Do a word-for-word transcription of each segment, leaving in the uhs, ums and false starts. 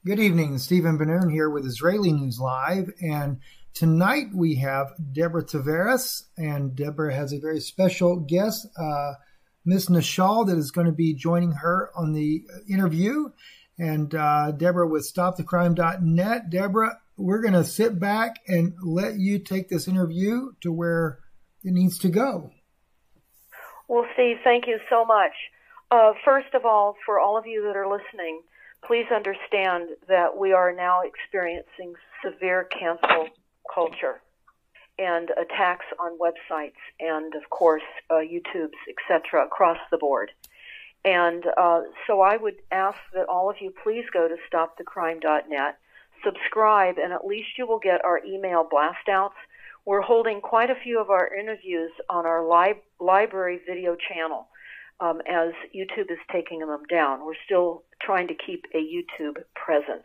Good evening, Stephen Ben-Nun here with Israeli News Live, and tonight we have Deborah Tavares, and Deborah has a very special guest, uh, Miss Nishal, that is going to be joining her on the interview, and uh, Deborah with stop the crime dot net. Deborah, we're going to sit back and let you take this interview to where it needs to go. Well, Steve, thank you so much. Uh, first of all, for all of you that are listening, please understand that we are now experiencing severe cancel culture and attacks on websites and, of course, uh, YouTube's, et cetera, across the board. And uh, so I would ask that all of you please go to stop the crime dot net, subscribe, and at least you will get our email blast outs. We're holding quite a few of our interviews on our li- library video channel. Um, as YouTube is taking them down. We're still trying to keep a YouTube presence.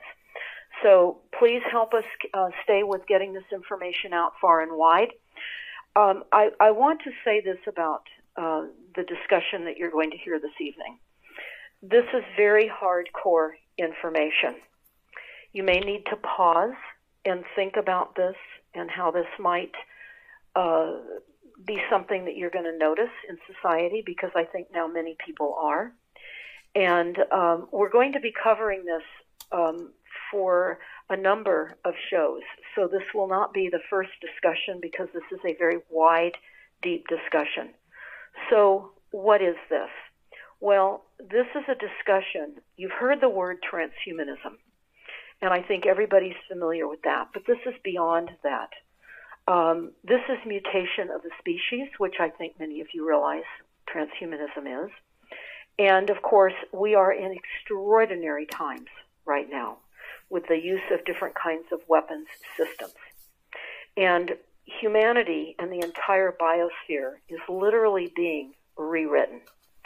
So please help us uh, stay with getting this information out far and wide. Um, I, I want to say this about uh, the discussion that you're going to hear this evening. This is very hardcore information. You may need to pause and think about this and how this might uh, be something that you're going to notice in society, because I think now many people are. And um, we're going to be covering this um, for a number of shows. So this will not be the first discussion, because this is a very wide, deep discussion. So what is this? Well, this is a discussion. You've heard the word transhumanism, and I think everybody's familiar with that. But this is beyond that. Um, this is mutation of the species, which I think many of you realize transhumanism is. And, of course, we are in extraordinary times right now with the use of different kinds of weapons systems. And humanity and the entire biosphere is literally being rewritten.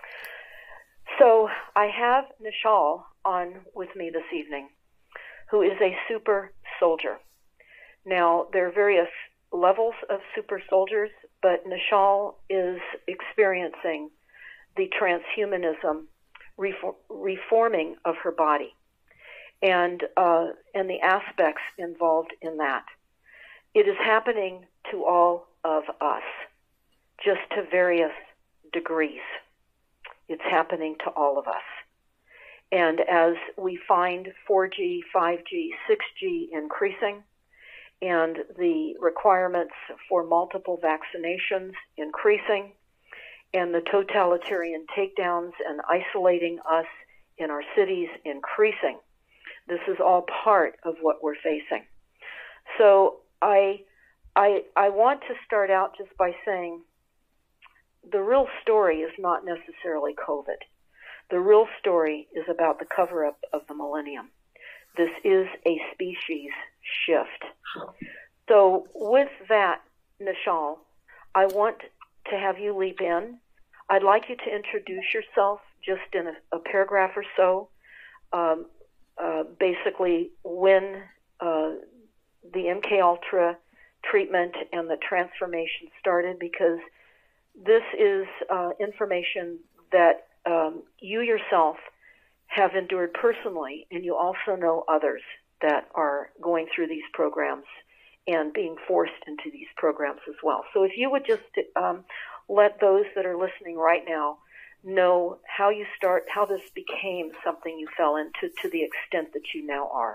So I have Nishal on with me this evening, who is a super soldier. Now, there are various levels of super soldiers, but Nishal is experiencing the transhumanism reform, reforming of her body and uh, and the aspects involved in that. It is happening to all of us, just to various degrees. It's happening to all of us. And as we find four G, five G, six G increasing, and the requirements for multiple vaccinations increasing, and the totalitarian takedowns and isolating us in our cities increasing. This is all part of what we're facing. So I, I, I want to start out just by saying the real story is not necessarily COVID. The real story is about the cover-up of the millennium. This is a species shift. So with that, Nishal, I want to have you leap in. I'd like you to introduce yourself just in a, a paragraph or so. Um, uh, basically, when uh, the M K Ultra treatment and the transformation started, because this is uh, information that um, you yourself have endured personally, and you also know others that are going through these programs and being forced into these programs as well. So if you would just um, let those that are listening right now know how you start, how this became something you fell into to the extent that you now are.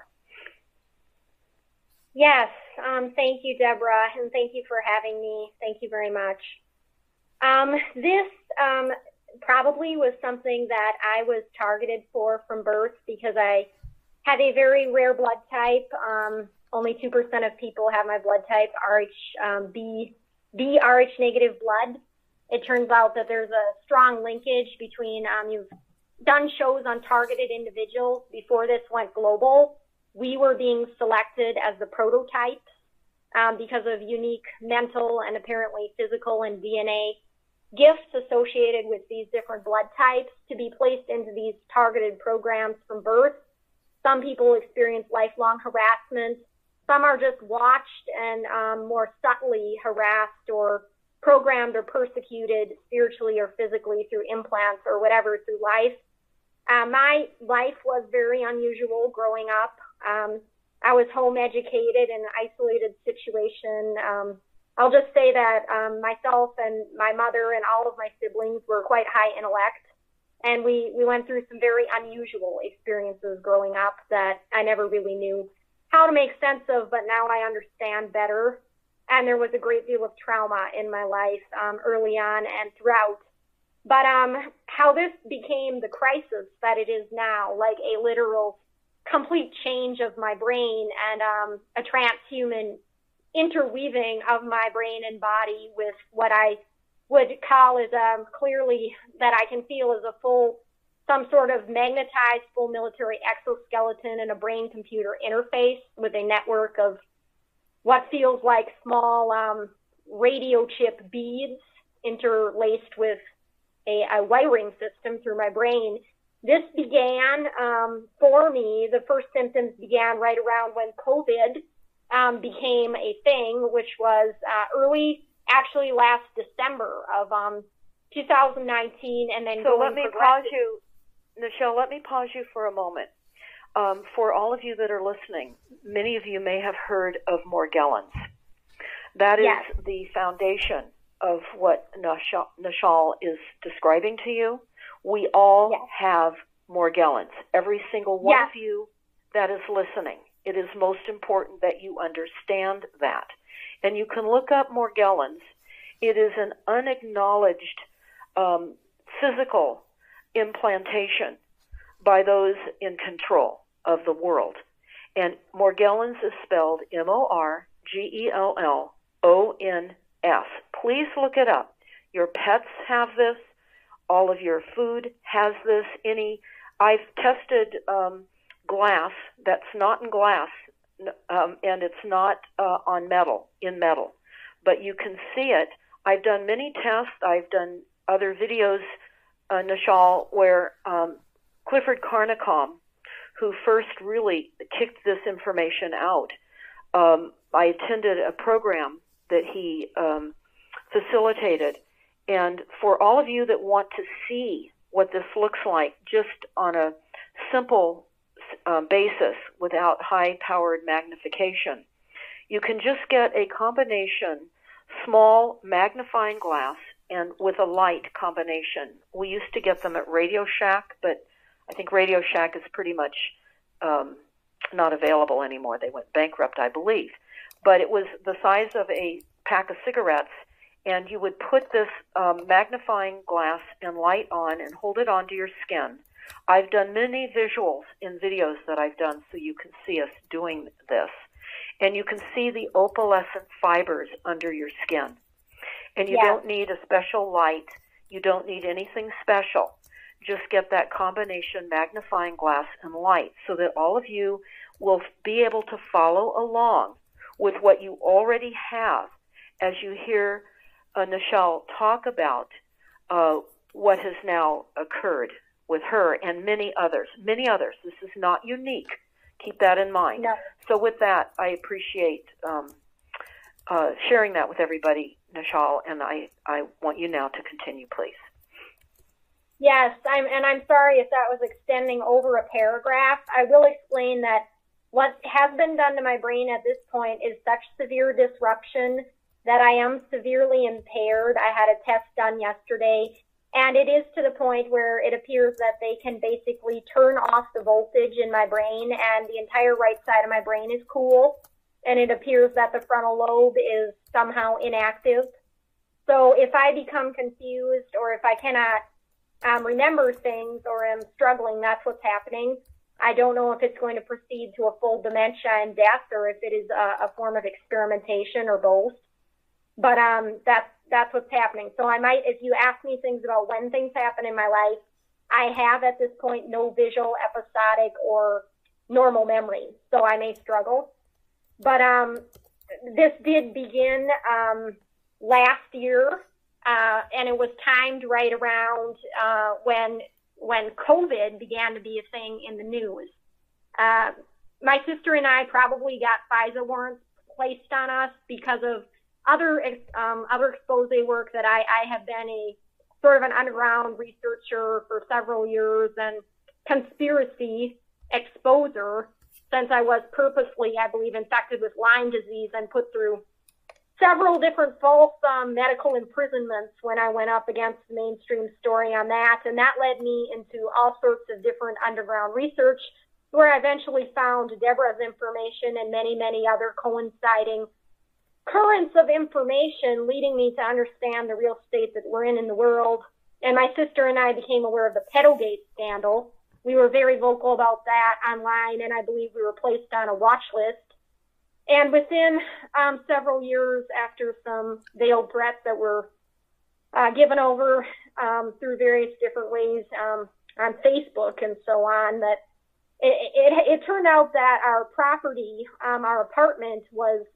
Yes, um, thank you, Deborah, and thank you for having me. Thank you very much. Um, this um, probably was something that I was targeted for from birth, because I have a very rare blood type. Um, only two percent of people have my blood type, R H um, B, B R H negative blood. It turns out that there's a strong linkage between, um, you've done shows on targeted individuals. Before this went global, we were being selected as the prototype um, because of unique mental and apparently physical and D N A gifts associated with these different blood types to be placed into these targeted programs from birth. Some people experience lifelong harassment. Some are just watched and um, more subtly harassed or programmed or persecuted spiritually or physically through implants or whatever through life. Uh, my life was very unusual growing up. Um, I was home educated in an isolated situation. Um, I'll just say that um, myself and my mother and all of my siblings were quite high intellect, and we, we went through some very unusual experiences growing up that I never really knew how to make sense of, but now I understand better. And there was a great deal of trauma in my life um, early on and throughout. But um, how this became the crisis that it is now, like a literal complete change of my brain and um, a transhuman interweaving of my brain and body with what I would call is um, clearly that I can feel as a full, some sort of magnetized full military exoskeleton and a brain-computer interface with a network of what feels like small um, radio chip beads interlaced with a, a wiring system through my brain. This began um, for me, the first symptoms began right around when COVID um, became a thing, which was uh, early, actually last December of um, two thousand nineteen. And then so let me pause you, Nichelle, let me pause you for a moment. Um, for all of you that are listening, many of you may have heard of Morgellons. That is yes. the foundation of what Nichelle is describing to you. We all yes. have Morgellons. Every single one yes. of you that is listening. It is most important that you understand that. And you can look up Morgellons. It is an unacknowledged um, physical implantation by those in control of the world. And Morgellons is spelled M O R G E L L O N S. Please look it up. Your pets have this. All of your food has this. Any, I've tested um, glass that's not in glass, um, and it's not uh, on metal, in metal. But you can see it. I've done many tests. I've done other videos, uh, Nichelle, where um, Clifford Carnicom, who first really kicked this information out, um, I attended a program that he um, facilitated. And for all of you that want to see what this looks like just on a simple um, basis without high-powered magnification, you can just get a combination, small magnifying glass and with a light combination. We used to get them at Radio Shack, but I think Radio Shack is pretty much um, not available anymore. They went bankrupt, I believe. But it was the size of a pack of cigarettes, and you would put this um, magnifying glass and light on and hold it onto your skin. I've done many visuals in videos that I've done so you can see us doing this. And you can see the opalescent fibers under your skin. And you yeah. don't need a special light. You don't need anything special. Just get that combination magnifying glass and light so that all of you will be able to follow along with what you already have as you hear uh, Nichelle talk about uh, what has now occurred with her and many others. Many others. This is not unique. Keep that in mind. No. So with that, I appreciate um, uh, sharing that with everybody, Nichelle, and I, I want you now to continue, please. Yes, I'm, and I'm sorry if that was extending over a paragraph. I will explain that what has been done to my brain at this point is such severe disruption that I am severely impaired. I had a test done yesterday, and it is to the point where it appears that they can basically turn off the voltage in my brain, and the entire right side of my brain is cool, and it appears that the frontal lobe is somehow inactive. So if I become confused or if I cannot um, remember things or am struggling, that's what's happening. I don't know if it's going to proceed to a full dementia and death or if it is a, a form of experimentation or both. But um, that's that's what's happening. So I might, if you ask me things about when things happen in my life, I have at this point no visual, episodic, or normal memory. So I may struggle. But um, this did begin um, last year, uh, and it was timed right around uh, when when COVID began to be a thing in the news. Uh, my sister and I probably got FISA warrants placed on us because of other um, other expose work that I, I have been a sort of an underground researcher for several years, and conspiracy exposure, since I was purposely, I believe, infected with Lyme disease and put through several different false um, medical imprisonments when I went up against the mainstream story on that. And that led me into all sorts of different underground research, where I eventually found Deborah's information and many, many other coinciding currents of information, leading me to understand the real state that we're in in the world. And my sister and I became aware of the Pedogate scandal. We were very vocal about that online, and I believe we were placed on a watch list. And within um, several years, after some veiled threats that were uh, given over um, through various different ways um, on Facebook and so on, that it, it, it turned out that our property, um, our apartment, was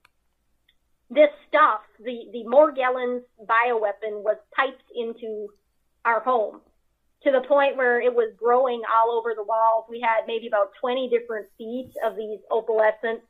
this stuff. The, the Morgellons bioweapon was piped into our home to the point where it was growing all over the walls. We had maybe about twenty different feet of these opalescent,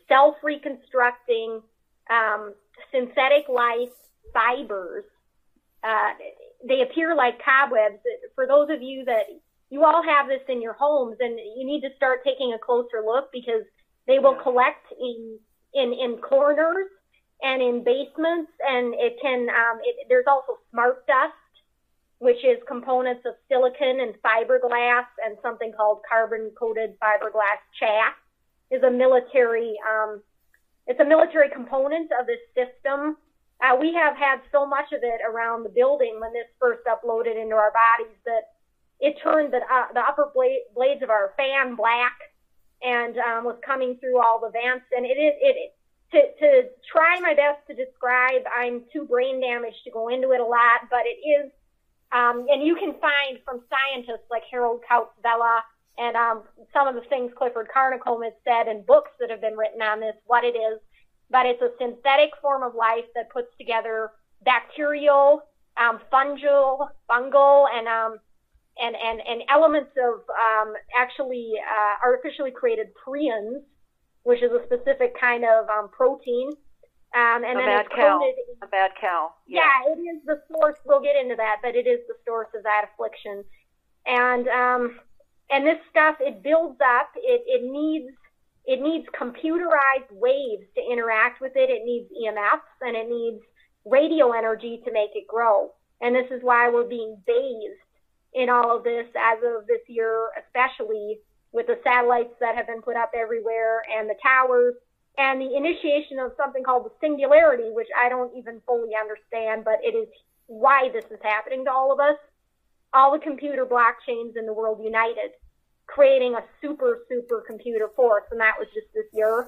self-reconstructing, um, synthetic life fibers. Uh, they appear like cobwebs. For those of you that, you all have this in your homes, and you need to start taking a closer look, because they will collect in, in, in corners and in basements, and it can, um, it, there's also smart dust, which is components of silicon and fiberglass, and something called carbon-coated fiberglass chaff is a military, um, it's a military component of this system. Uh, we have had so much of it around the building when this first uploaded into our bodies that it turned the, uh, the upper blade, blades of our fan black, and um, was coming through all the vents. And it is, it, to, to try my best to describe, I'm too brain damaged to go into it a lot, but it is, um, and you can find from scientists like Harold Kautz-Vella, and um, some of the things Clifford Carnicom has said in books that have been written on this, what it is. But it's a synthetic form of life that puts together bacterial, um, fungal, fungal, and um, and and and elements of um, actually uh, artificially created prions, which is a specific kind of um, protein. Um, and a then bad it's cow. coated, A bad cow. Yeah. yeah, it is the source. We'll get into that, but it is the source of that affliction. And um, And this stuff, it builds up, it, it needs it needs computerized waves to interact with it. It needs E M Fs, and it needs radio energy to make it grow. And this is why we're being bathed in all of this as of this year, especially with the satellites that have been put up everywhere and the towers and the initiation of something called the singularity, which I don't even fully understand, but it is why this is happening to all of us. All the computer blockchains in the world united, creating a super, super computer force, and that was just this year.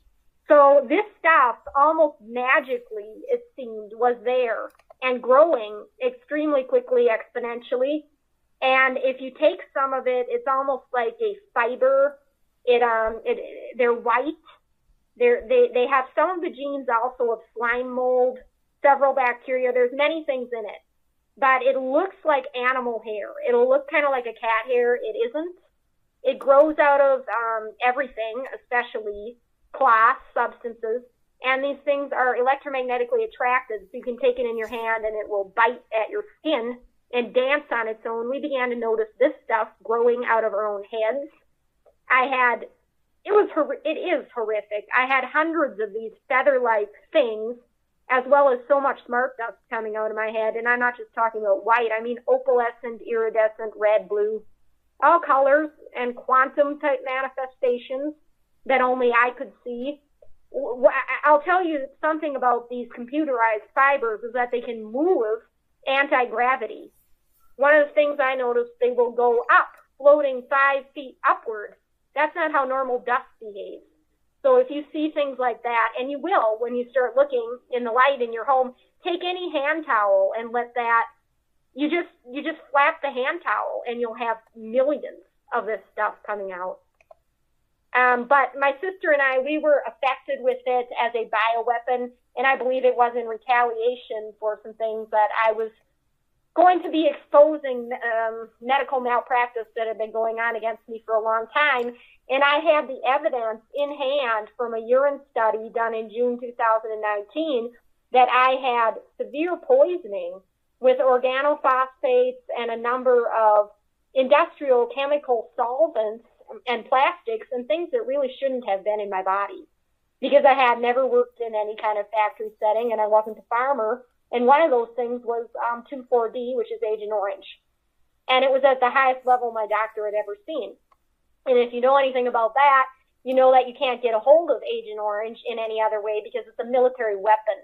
So this stuff, almost magically, it seemed, was there and growing extremely quickly, exponentially. And if you take some of it, it's almost like a fiber. It um, it they're white. They're, they they have some of the genes also of slime mold, several bacteria. There's many things in it, but it looks like animal hair. It'll look kind of like a cat hair. It isn't. It grows out of um, everything, especially cloth substances, and these things are electromagnetically attracted. So you can take it in your hand, and it will bite at your skin and dance on its own. We began to notice this stuff growing out of our own heads. I had, it was, it is horrific. I had hundreds of these feather-like things, as well as so much smart dust coming out of my head. And I'm not just talking about white. I mean opalescent, iridescent, red, blue, all colors and quantum-type manifestations that only I could see. I'll tell you something about these computerized fibers is that they can move anti-gravity. One of the things I noticed, they will go up, floating five feet upward. That's not how normal dust behaves. So if you see things like that, and you will when you start looking in the light in your home, take any hand towel and let that, you just, you just flap the hand towel and you'll have millions of this stuff coming out. Um, but my sister and I, we were affected with it as a bioweapon, and I believe it was in retaliation for some things that I was going to be exposing um, medical malpractice that had been going on against me for a long time. And I had the evidence in hand from a urine study done in June two thousand nineteen that I had severe poisoning with organophosphates and a number of industrial chemical solvents and plastics and things that really shouldn't have been in my body, because I had never worked in any kind of factory setting and I wasn't a farmer. And one of those things was um, two four D, which is Agent Orange. And it was at the highest level my doctor had ever seen. And if you know anything about that, you know that you can't get a hold of Agent Orange in any other way because it's a military weapon.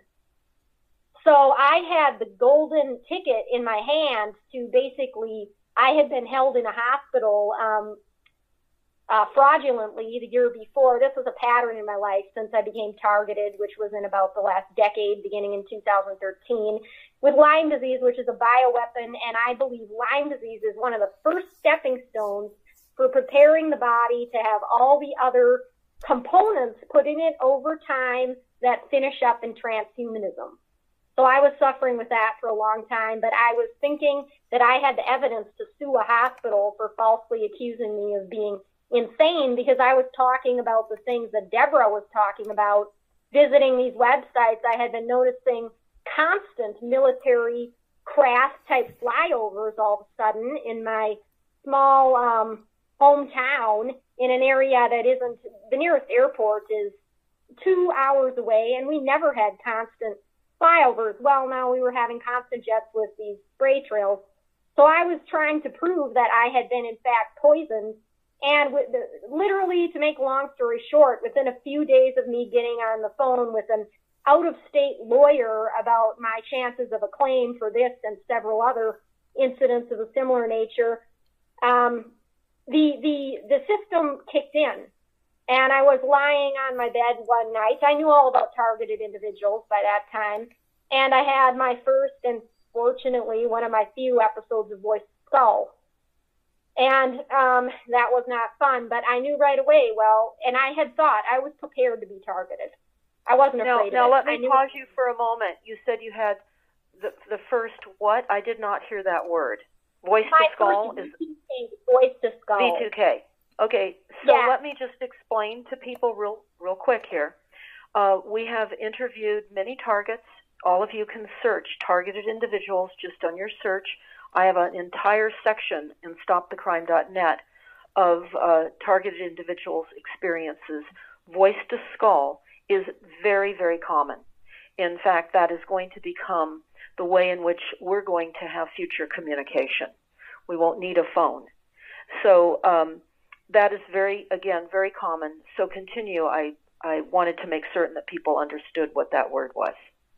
So I had the golden ticket in my hand to basically, I had been held in a hospital um, uh, fraudulently the year before. This was a pattern in my life since I became targeted, which was in about the last decade, beginning in two thousand thirteen, with Lyme disease, which is a bioweapon. And I believe Lyme disease is one of the first stepping stones for preparing the body to have all the other components put in it over time that finish up in transhumanism. So I was suffering with that for a long time, but I was thinking that I had the evidence to sue a hospital for falsely accusing me of being insane, because I was talking about the things that Deborah was talking about, visiting these websites. I had been noticing constant military craft type flyovers all of a sudden in my small um, hometown in an area that isn't, the nearest airport is two hours away, and we never had constant flyovers. Well, now we were having constant jets with these spray trails. So I was trying to prove that I had been in fact poisoned. And with the, literally, to make a long story short, within a few days of me getting on the phone with an out-of-state lawyer about my chances of a claim for this and several other incidents of a similar nature, um, the the the system kicked in. And I was lying on my bed one night. I knew all about targeted individuals by that time. And I had my first and fortunately one of my few episodes of Voice to Skull. And um, that was not fun, but I knew right away, well, and I had thought I was prepared to be targeted. I wasn't now, afraid now of it. Now let me knew- pause you for a moment. You said you had the the first what? I did not hear that word. Voice my to Skull first is Voice to Skull. V two K. Okay, so Yeah. let me just explain to people real real quick here. Uh, we have interviewed many targets. All of you can search targeted individuals just on your search. I have an entire section in stop the crime dot net of uh, targeted individuals' experiences. Voice to Skull is very, very common. In fact, that is going to become the way in which we're going to have future communication. We won't need a phone. So um, that is very, again, very common. So continue. I, I wanted to make certain that people understood what that word was.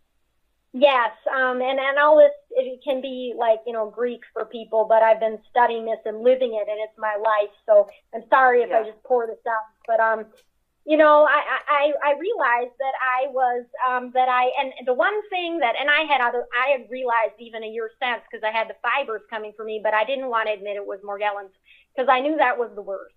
Yes, um, and, and all this, it can be like, you know, Greek for people, but I've been studying this and living it, and it's my life, so I'm sorry if yeah. I just pour this out, but, um, you know, I, I, I realized that I was, um, that I, and the one thing that, and I had other, I had realized even a year since, because I had the fibers coming for me, but I didn't want to admit it was Morgellons, because I knew that was the worst.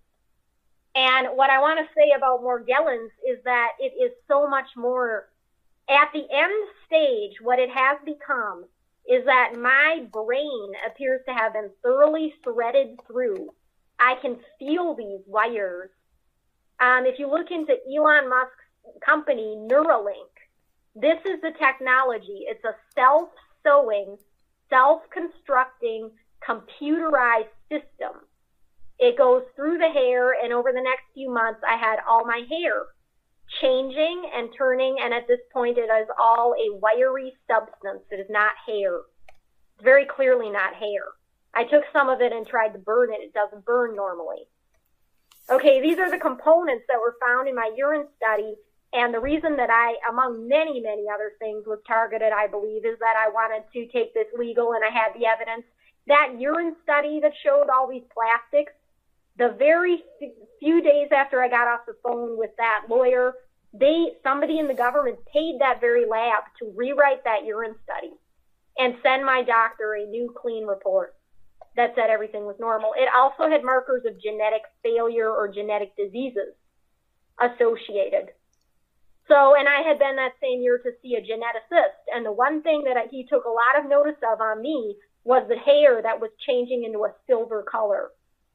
And what I want to say about Morgellons is that it is so much more. At the end stage, what it has become is that my brain appears to have been thoroughly threaded through. I can feel these wires. Um, if you look into Elon Musk's company, Neuralink, this is the technology. It's a self-sewing, self-constructing, computerized system. It goes through the hair, and over the next few months, I had all my hair changing and turning, and at this point it is all a wiry substance. It is not hair. It's very clearly not hair. I took some of it and tried to burn it. It doesn't burn normally. Okay, these are the components that were found in my urine study, and the reason that I, among many, many other things, was targeted, I believe, is that I wanted to take this legal, and I had the evidence. That urine study that showed all these plastics, the very few days after I got off the phone with that lawyer, they, somebody in the government paid that very lab to rewrite that urine study and send my doctor a new clean report that said everything was normal. It also had markers of genetic failure or genetic diseases associated. So, and I had been that same year to see a geneticist, and the one thing that he took a lot of notice of on me was the hair that was changing into a silver color.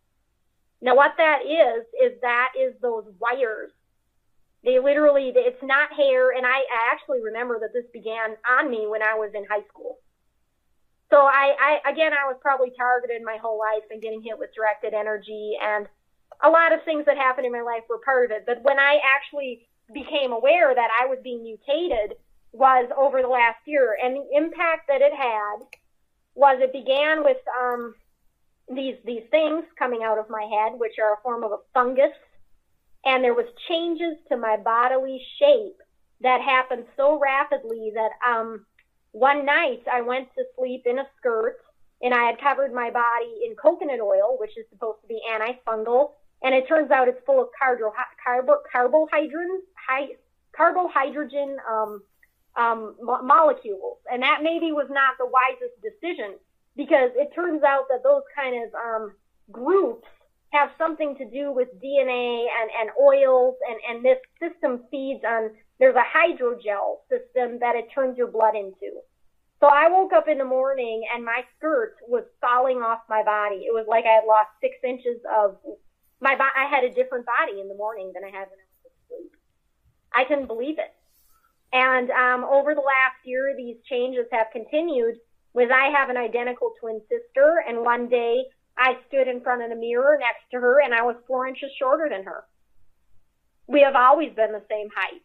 Now, what that is, is that is those wires. They literally, it's not hair, and I, I actually remember that this began on me when I was in high school. So I, I, again, I was probably targeted my whole life and getting hit with directed energy, and a lot of things that happened in my life were part of it. But when I actually became aware that I was being mutated was over the last year, and the impact that it had was it began with um, these these things coming out of my head, which are a form of a fungus, and there was changes to my bodily shape that happened so rapidly that um, one night I went to sleep in a skirt, and I had covered my body in coconut oil, which is supposed to be antifungal, and it turns out it's full of carbo, carbo, carbohydrogen, high, carbohydrogen um, um, mo- molecules, and that maybe was not the wisest decision, because it turns out that those kind of um, groups have something to do with D N A and, and oils, and, and this system feeds on, there's a hydrogel system that it turns your blood into. So I woke up in the morning and my skirt was falling off my body. It was like I had lost six inches of my body. I had a different body in the morning than I had when I was asleep. I couldn't believe it. And um, over the last year, these changes have continued. With I have an identical twin sister, and one day I stood in front of the mirror next to her, and I was four inches shorter than her. We have always been the same height.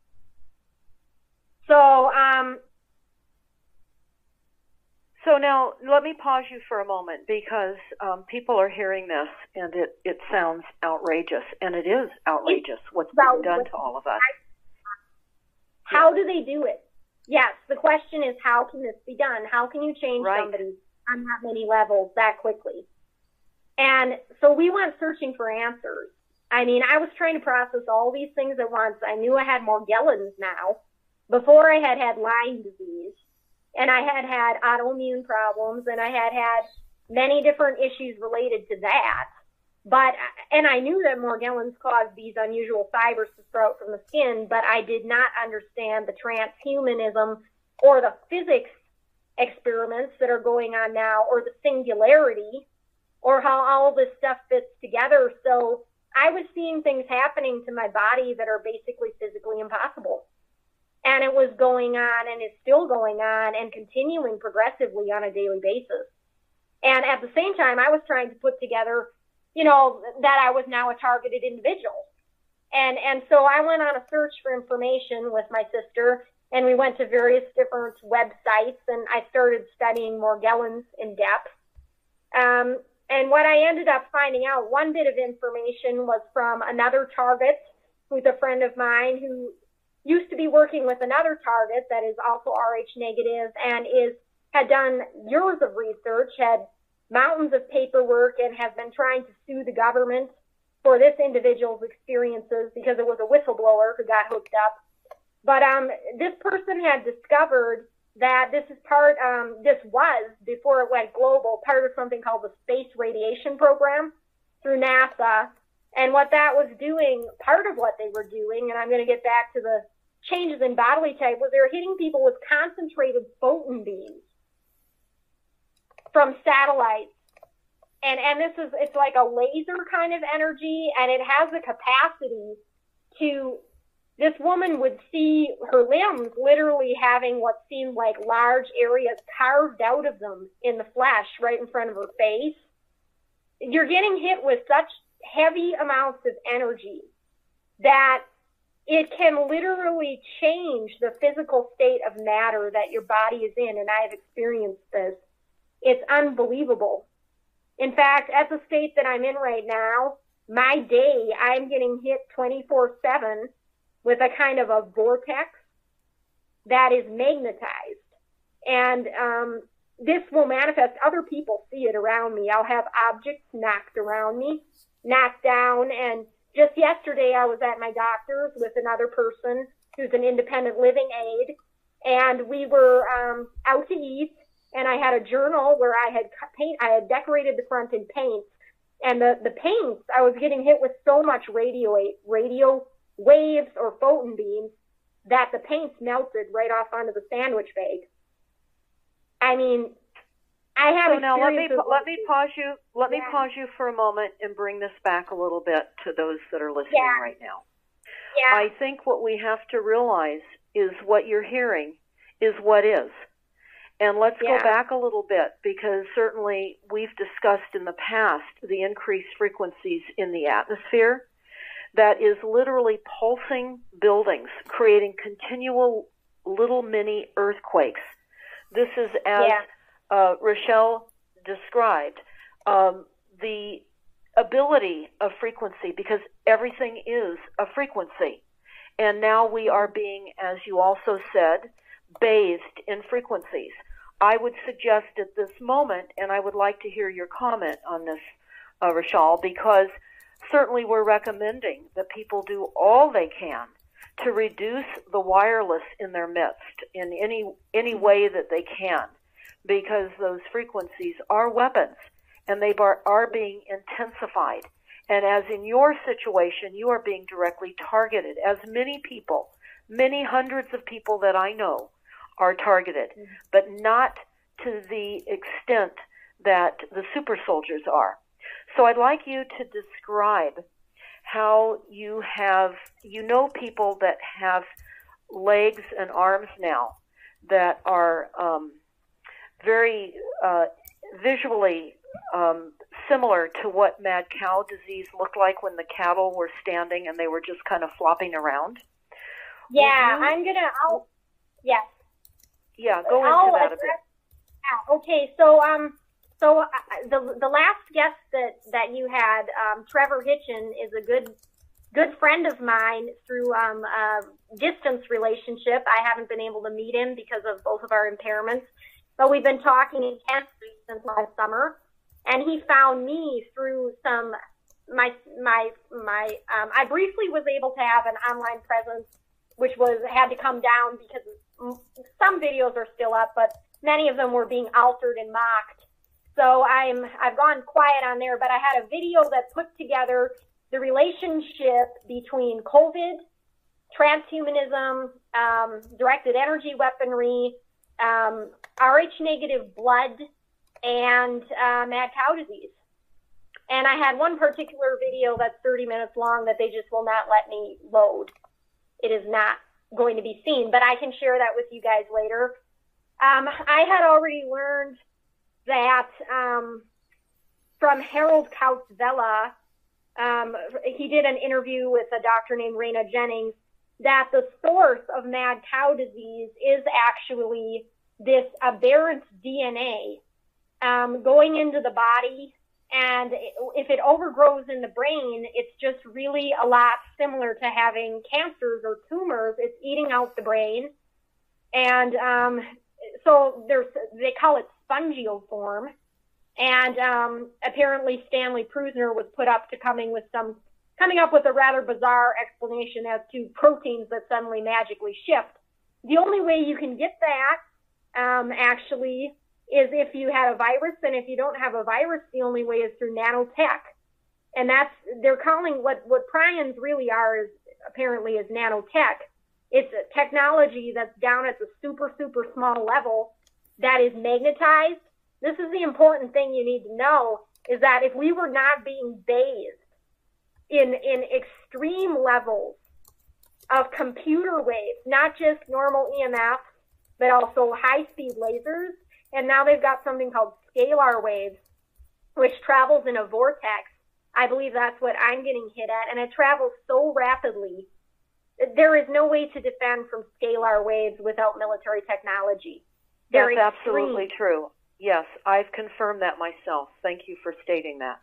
So, um, so now let me pause you for a moment, because um, people are hearing this, and it, it sounds outrageous, and it is outrageous what's being done to all of us. How do they do it? Yes, the question is, how can this be done? How can you change right. somebody on that many levels that quickly? And so we went searching for answers. I mean, I was trying to process all these things at once. I knew I had Morgellons now. Before I had had Lyme disease, and I had had autoimmune problems, and I had had many different issues related to that. But, and I knew that Morgellons caused these unusual fibers to sprout from the skin, but I did not understand the transhumanism or the physics experiments that are going on now, or the singularity, or how all this stuff fits together. So I was seeing things happening to my body that are basically physically impossible. And it was going on, and it's still going on, and continuing progressively on a daily basis. And at the same time, I was trying to put together, you know, that I was now a targeted individual. And and so I went on a search for information with my sister, and we went to various different websites, and I started studying Morgellons in depth. Um, and what I ended up finding out, one bit of information was from another target, who's a friend of mine who used to be working with another target that is also R H negative and is had done years of research, had mountains of paperwork, and has been trying to sue the government for this individual's experiences because it was a whistleblower who got hooked up. But um, this person had discovered that this is part, um, this was, before it went global, part of something called the Space Radiation Program through NASA. And what that was doing, part of what they were doing, and I'm going to get back to the changes in bodily type, was they were hitting people with concentrated photon beams from satellites. And and this is, it's like a laser kind of energy, and it has the capacity to, this woman would see her limbs literally having what seemed like large areas carved out of them in the flesh right in front of her face. You're getting hit with such heavy amounts of energy that it can literally change the physical state of matter that your body is in, and I have experienced this. It's unbelievable. In fact, at the state that I'm in right now, my day, I'm getting hit twenty-four seven with a kind of a vortex that is magnetized. And um, this will manifest. Other people see it around me. I'll have objects knocked around me, knocked down. And just yesterday, I was at my doctor's with another person who's an independent living aide, and we were um, out to eat. And I had a journal where I had paint, I had decorated the front in paint, and the, the paints, I was getting hit with so much radio, radio waves or photon beams that the paints melted right off onto the sandwich bag. I mean, I have so now let me let me pause you. Let yeah. me pause you for a moment and bring this back a little bit to those that are listening yeah. right now. Yeah. I think what we have to realize is what you're hearing is what is. And let's Yeah. go back a little bit, because certainly we've discussed in the past the increased frequencies in the atmosphere that is literally pulsing buildings, creating continual little mini earthquakes. This is, as Yeah. uh, Rochelle described, um, the ability of frequency, because everything is a frequency. And now we are being, as you also said, bathed in frequencies. I would suggest at this moment, and I would like to hear your comment on this, uh, Rochelle, because certainly we're recommending that people do all they can to reduce the wireless in their midst in any any way that they can, because those frequencies are weapons, and they are, are being intensified. And as in your situation, you are being directly targeted, as many people, many hundreds of people that I know are targeted, but not to the extent that the super soldiers are. So I'd like you to describe how you have, you know, people that have legs and arms now that are um, very uh, visually um, similar to what mad cow disease looked like when the cattle were standing and they were just kind of flopping around. Yeah, you, I'm gonna. I'll, yes. Yeah, go I'll into that address, a bit. Yeah, okay, so um, so uh, the the last guest that that you had, um, Trevor Hitchin, is a good good friend of mine through um a distance relationship. I haven't been able to meet him because of both of our impairments, but we've been talking intensely since last summer, and he found me through some my my my. Um, I briefly was able to have an online presence, which was had to come down because some videos are still up, but many of them were being altered and mocked. So I'm I've gone quiet on there, but I had a video that put together the relationship between COVID, transhumanism, um, directed energy weaponry, um, R H negative blood, and uh, mad cow disease. And I had one particular video that's thirty minutes long that they just will not let me load. It is not going to be seen, but I can share that with you guys later. Um, I had already learned that um, from Harold Kautzvella, um, he did an interview with a doctor named Raina Jennings, that the source of mad cow disease is actually this aberrant D N A um, going into the body. And if it overgrows in the brain, it's just really a lot similar to having cancers or tumors. It's eating out the brain. And um, so there's, they call it spongiform. And um, apparently Stanley Prusner was put up to coming with some, coming up with a rather bizarre explanation as to proteins that suddenly magically shift. The only way you can get that, um, actually, is if you had a virus, and if you don't have a virus, the only way is through nanotech. And that's, they're calling what, what prions really are is apparently is nanotech. It's a technology that's down at the super, super small level that is magnetized. This is the important thing you need to know, is that if we were not being bathed in, in extreme levels of computer waves, not just normal E M F, but also high-speed lasers, and now they've got something called scalar waves, which travels in a vortex. I believe that's what I'm getting hit at, and it travels so rapidly. There is no way to defend from scalar waves without military technology. They're That's extreme. absolutely true. Yes, I've confirmed that myself. Thank you for stating that.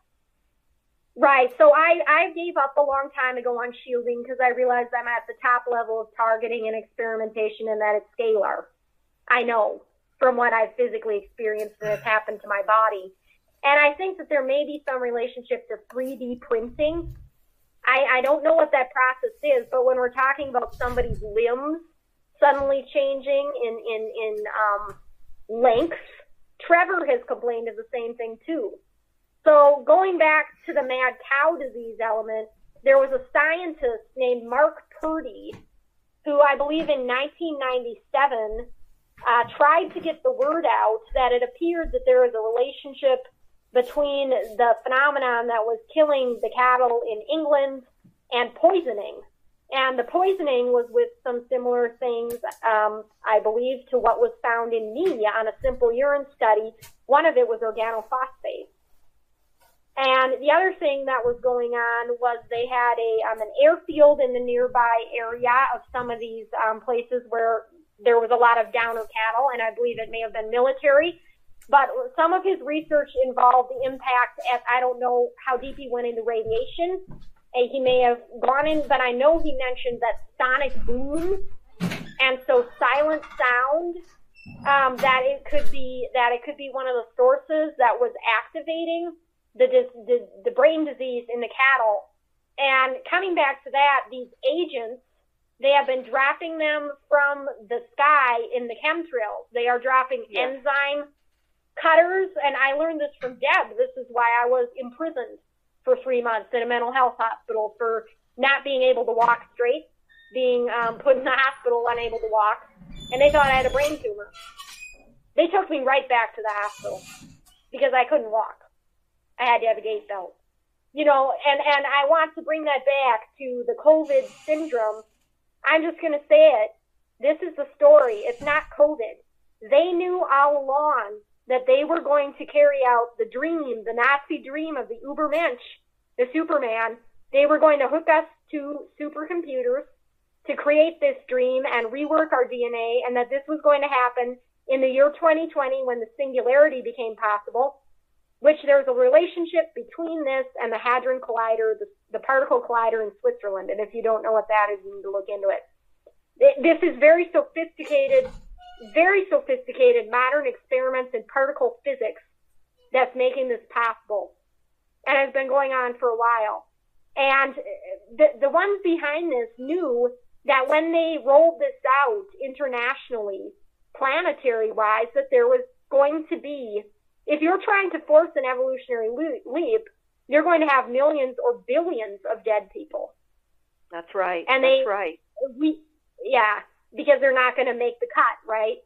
Right. So I, I gave up a long time ago on shielding because I realized I'm at the top level of targeting and experimentation, and that it's scalar. I know from what I've physically experienced that has happened to my body. And I think that there may be some relationship to three D printing. I, I don't know what that process is, but when we're talking about somebody's limbs suddenly changing in, in, in um, length, Trevor has complained of the same thing too. So going back to the mad cow disease element, there was a scientist named Mark Purdy who I believe in nineteen ninety-seven Uh, tried to get the word out that it appeared that there was a relationship between the phenomenon that was killing the cattle in England and poisoning. And the poisoning was with some similar things, um, I believe, to what was found in me on a simple urine study. One of it was organophosphate. And the other thing that was going on was they had a um, an airfield in the nearby area of some of these um, places where there was a lot of downer cattle, and I believe it may have been military. But some of his research involved the impact at, I don't know how deep he went into radiation. He may have gone in, but I know he mentioned that sonic boom, and so silent sound, um, that it could be that it could be one of the sources that was activating the the, the brain disease in the cattle. And coming back to that, these agents, they have been dropping them from the sky in the chemtrails. They are dropping yes. enzyme cutters, and I learned this from Deb. This is why I was imprisoned for three months in a mental health hospital for not being able to walk straight, being um, put in the hospital unable to walk, and they thought I had a brain tumor. They took me right back to the hospital because I couldn't walk. I had to have a gait belt. You know, and, and I want to bring that back to the COVID syndrome. I'm just going to say it. This is the story. It's not COVID. They knew all along that they were going to carry out the dream, the Nazi dream of the Ubermensch, the Superman. They were going to hook us to supercomputers to create this dream and rework our D N A, and that this was going to happen in the year twenty twenty when the singularity became possible, which there's a relationship between this and the Hadron Collider, the, the particle collider in Switzerland. And if you don't know what that is, you need to look into it. This is very sophisticated very sophisticated modern experiments in particle physics that's making this possible, and has been going on for a while. And the, the ones behind this knew that when they rolled this out internationally, planetary-wise, that there was going to be, if you're trying to force an evolutionary leap, you're going to have millions or billions of dead people. That's right. And That's they, right. We, yeah. Because they're not going to make the cut, right?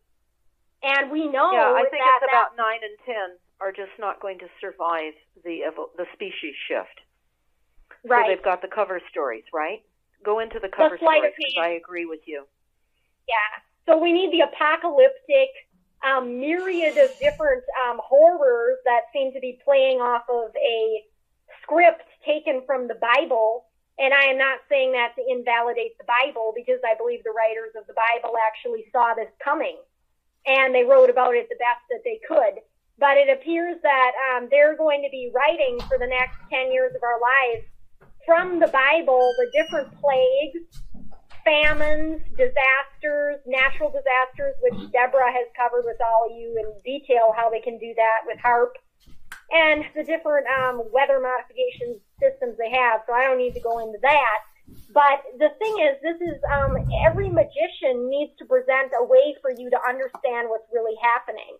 And we know yeah, I think that, it's that, about nine and ten are just not going to survive the the species shift. Right. So they've got the cover stories, right? Go into the cover the stories because I agree with you. Yeah. So we need the apocalyptic um, myriad of different um, horrors that seem to be playing off of a script taken from the Bible. And I am not saying that to invalidate the Bible, because I believe the writers of the Bible actually saw this coming, and they wrote about it the best that they could. But it appears that um, they're going to be writing for the next ten years of our lives from the Bible the different plagues, famines, disasters, natural disasters, which Deborah has covered with all of you in detail how they can do that with HAARP, and the different um, weather modification systems they have. So I don't need to go into that. But the thing is, this is um, every magician needs to present a way for you to understand what's really happening.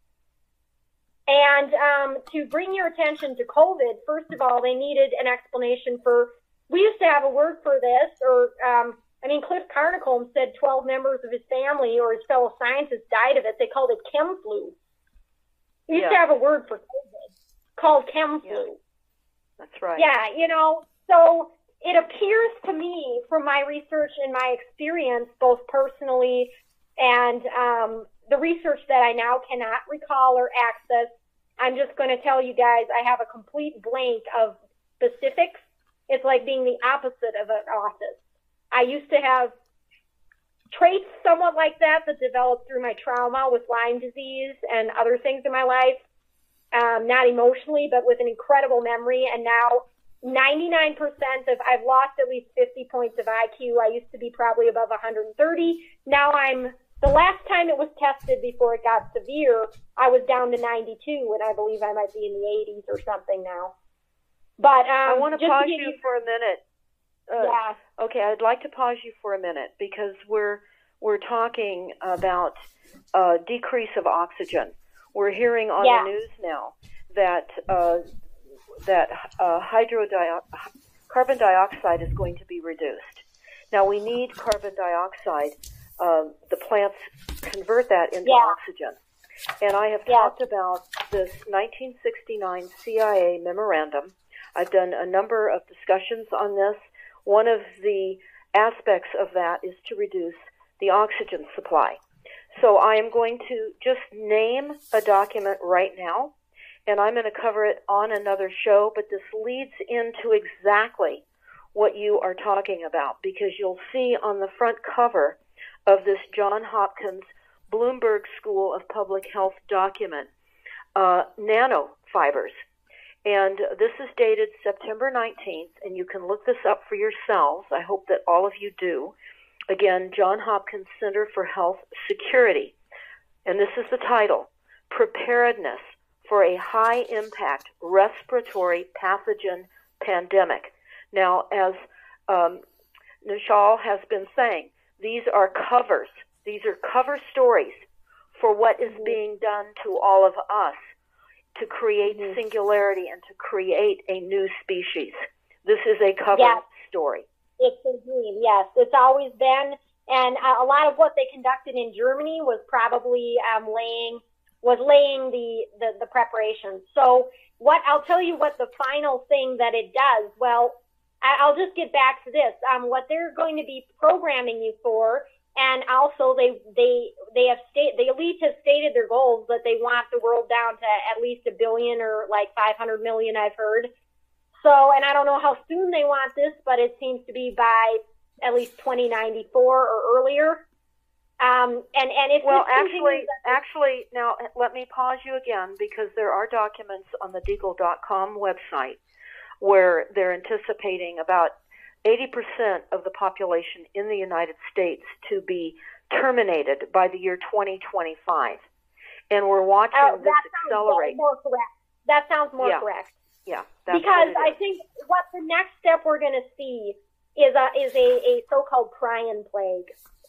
And um, to bring your attention to COVID, first of all, they needed an explanation for, we used to have a word for this, or, um, I mean, Cliff Carnicole said twelve members of his family or his fellow scientists died of it. They called it chem flu. We used yeah. to have a word for COVID called chem flu. Yeah. That's right. Yeah, you know, so it appears to me from my research and my experience, both personally and um, the research that I now cannot recall or access, I'm just going to tell you guys I have a complete blank of specifics. It's like being the opposite of an autist. I used to have traits somewhat like that that developed through my trauma with Lyme disease and other things in my life. Um, not emotionally, but with an incredible memory. And now ninety-nine percent of, I've lost at least fifty points of I Q. I used to be probably above one hundred thirty. Now I'm, the last time it was tested before it got severe, I was down to ninety-two, and I believe I might be in the eighties or something now. But um, I want to pause you, you for a minute. Uh, yeah. Okay, I'd like to pause you for a minute because we're we're talking about uh, decrease of oxygen. We're hearing on yeah. the news now that uh, that uh, hydrodio- carbon dioxide is going to be reduced. Now we need carbon dioxide. Uh, the plants convert that into yeah. oxygen. And I have yeah. talked about this nineteen sixty-nine C I A memorandum. I've done a number of discussions on this. One of the aspects of that is to reduce the oxygen supply. So I am going to just name a document right now, and I'm going to cover it on another show, but this leads into exactly what you are talking about, because you'll see on the front cover of this Johns Hopkins Bloomberg School of Public Health document, uh, nanofibers. And this is dated September nineteenth, and you can look this up for yourselves. I hope that all of you do. Again, Johns Hopkins Center for Health Security. And this is the title, Preparedness for a High-Impact Respiratory Pathogen Pandemic. Now, as um, Nishal has been saying, these are covers. These are cover stories for what is being done to all of us to create mm-hmm. singularity and to create a new species. This is a cover yes. story. It's a dream, yes. It's always been, and a lot of what they conducted in Germany was probably um, laying was laying the, the, the preparation. So what I'll tell you what the final thing that it does. Well, I'll just get back to this. Um, what they're going to be programming you for, and also they they they have state the elite have stated their goals that they want the world down to at least a billion or like five hundred million. I've heard. So, and I don't know how soon they want this, but it seems to be by at least twenty ninety-four or earlier. Um, and and if well, actually, actually, now let me pause you again, because there are documents on the Deagle dot com website where they're anticipating about eighty percent of the population in the United States to be terminated by the year twenty twenty-five. And we're watching uh, this accelerate. That sounds more correct. That sounds more yeah. correct. Yeah. Because I think what the next step we're going to see is a, is a, a so-called prion plague.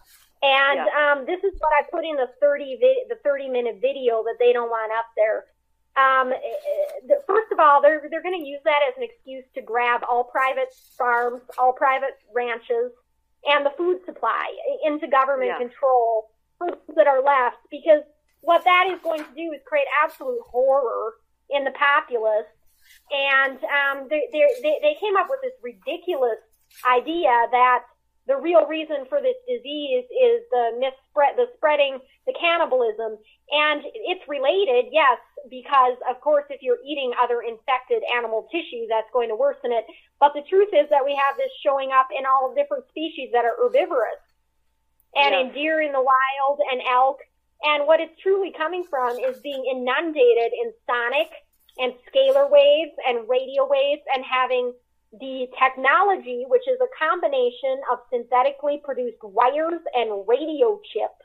And yeah. um, this is what I put in the thirty vi- the thirty minute video that they don't want up there. Um, first of all, they're they're going to use that as an excuse to grab all private farms, all private ranches, and the food supply into government yeah. control for those that are left. Because what that is going to do is create absolute horror in the populace. And um, they, they they came up with this ridiculous idea that the real reason for this disease is the misspread, the spreading, the cannibalism. And it's related, yes, because, of course, if you're eating other infected animal tissue, that's going to worsen it. But the truth is that we have this showing up in all different species that are herbivorous. And yes. in deer in the wild and elk. And what it's truly coming from is being inundated in sonic and scalar waves and radio waves, and having the technology, which is a combination of synthetically produced wires and radio chips,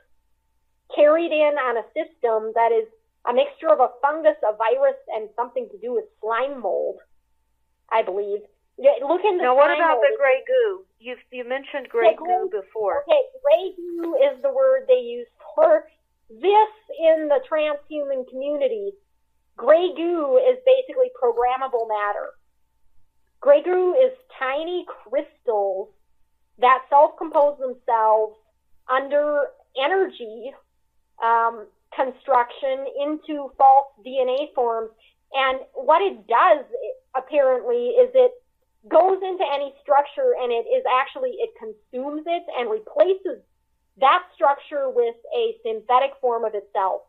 carried in on a system that is a mixture of a fungus, a virus, and something to do with slime mold, I believe. Look in the now, what about mold. the gray goo? You've, you mentioned gray, gray goo before. Okay, gray goo is the word they use for this in the transhuman community. Gray goo is basically programmable matter. Gray goo is tiny crystals that self-compose themselves under energy um, construction into false D N A forms. And what it does, apparently, is it goes into any structure and it is actually, it consumes it and replaces that structure with a synthetic form of itself.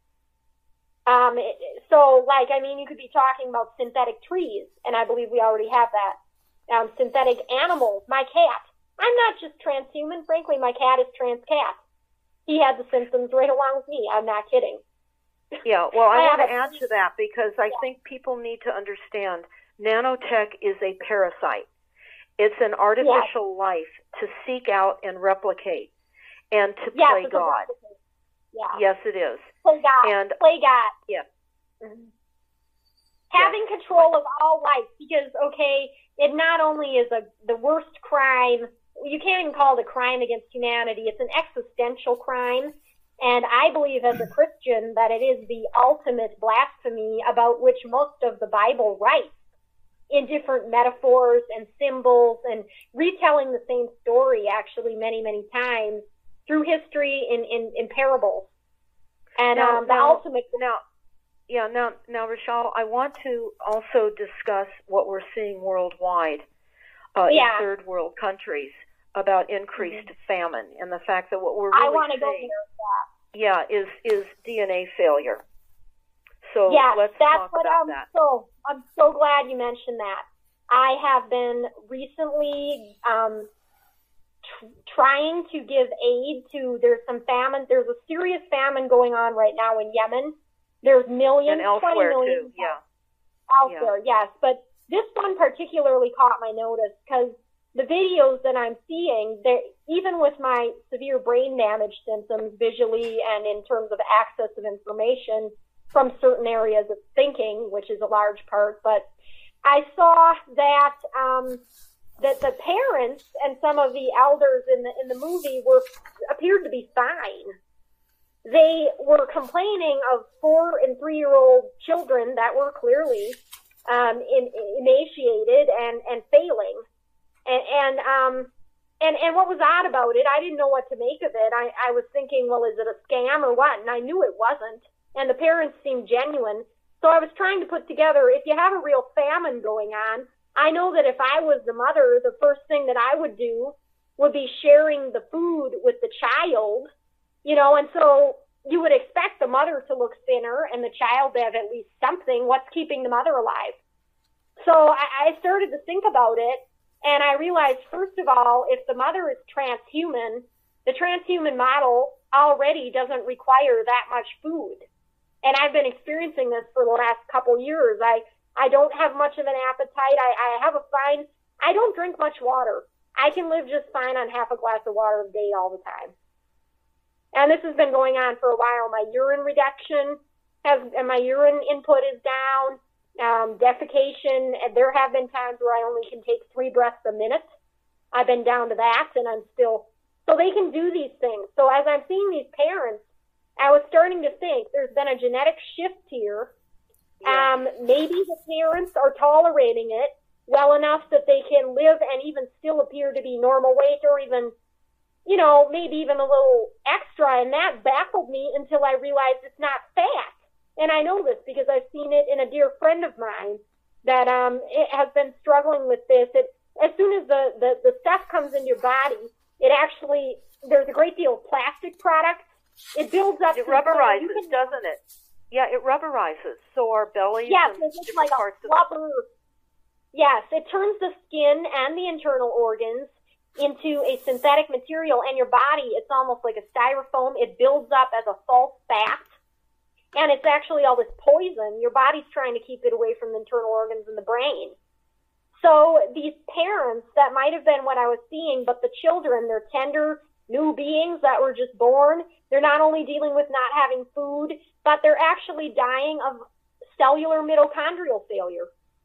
Um, it, so, like, I mean, you could be talking about synthetic trees, and I believe we already have that. Um, synthetic animals. My cat. I'm not just transhuman. Frankly, my cat is trans cat. He had the symptoms right along with me. I'm not kidding. Yeah, well, I, I want to a, add to that because I yeah. think people need to understand nanotech is a parasite. It's an artificial yes. life to seek out and replicate and to yes, play God. Yeah. Yes, it is. Play God. And, play God. Yeah. Mm-hmm. Having yes. control of all life, because, okay, it not only is a the worst crime, you can't even call it a crime against humanity, it's an existential crime. And I believe as a Christian that it is the ultimate blasphemy about which most of the Bible writes in different metaphors and symbols and retelling the same story actually many, many times through history in, in, in parables. And now, um, the now, ultimate... Now, yeah, now, now, Rochelle, I want to also discuss what we're seeing worldwide uh, yeah. in third world countries. about increased mm-hmm. famine and the fact that what we're really I want to go seeing, there. Yeah, is is D N A failure. So yes, let's that's talk what about I'm that. So I'm so glad you mentioned that. I have been recently um, tr- trying to give aid to. There's some famine. There's a serious famine going on right now in Yemen. There's millions, and elsewhere twenty million too. Yeah, out yeah. there. Yes, but this one particularly caught my notice because the videos that I'm seeing, even with my severe brain damage symptoms visually and in terms of access of information from certain areas of thinking, which is a large part, but I saw that um, that the parents and some of the elders in the in the movie were appeared to be fine. They were complaining of four and three year old children that were clearly um, in, emaciated and and failing. And, and, um, and, and what was odd about it, I didn't know what to make of it. I, I was thinking, well, is it a scam or what? And I knew it wasn't. And the parents seemed genuine. So I was trying to put together, if you have a real famine going on, I know that if I was the mother, the first thing that I would do would be sharing the food with the child, you know, and so you would expect the mother to look thinner and the child to have at least something. What's keeping the mother alive? So I, I started to think about it. And I realized, first of all, if the mother is transhuman, the transhuman model already doesn't require that much food. And I've been experiencing this for the last couple years. I, I don't have much of an appetite. I, I have a fine, I don't drink much water. I can live just fine on half a glass of water a day all the time. And this has been going on for a while. My urine reduction has, and my urine input is down. Um, defecation, and there have been times where I only can take three breaths a minute. I've been down to that, and I'm still, so they can do these things. So as I'm seeing these parents, I was starting to think there's been a genetic shift here. Yeah. Um, maybe the parents are tolerating it well enough that they can live and even still appear to be normal weight or even, you know, maybe even a little extra, and that baffled me until I realized it's not fat. And I know this because I've seen it in a dear friend of mine that um, it has been struggling with this. It, as soon as the, the, the stuff comes into your body, it actually, there's a great deal of plastic products. It builds up. It rubberizes, can, doesn't it? Yeah, it rubberizes. So our bellies yes, and it's like parts a flubber. Of yes, it turns the skin and the internal organs into a synthetic material, and your body, it's almost like a styrofoam. It builds up as a false fat. And it's actually all this poison. Your body's trying to keep it away from the internal organs in the brain. So these parents, that might have been what I was seeing, but the children, they're tender new beings that were just born. They're not only dealing with not having food, but they're actually dying of cellular mitochondrial failure.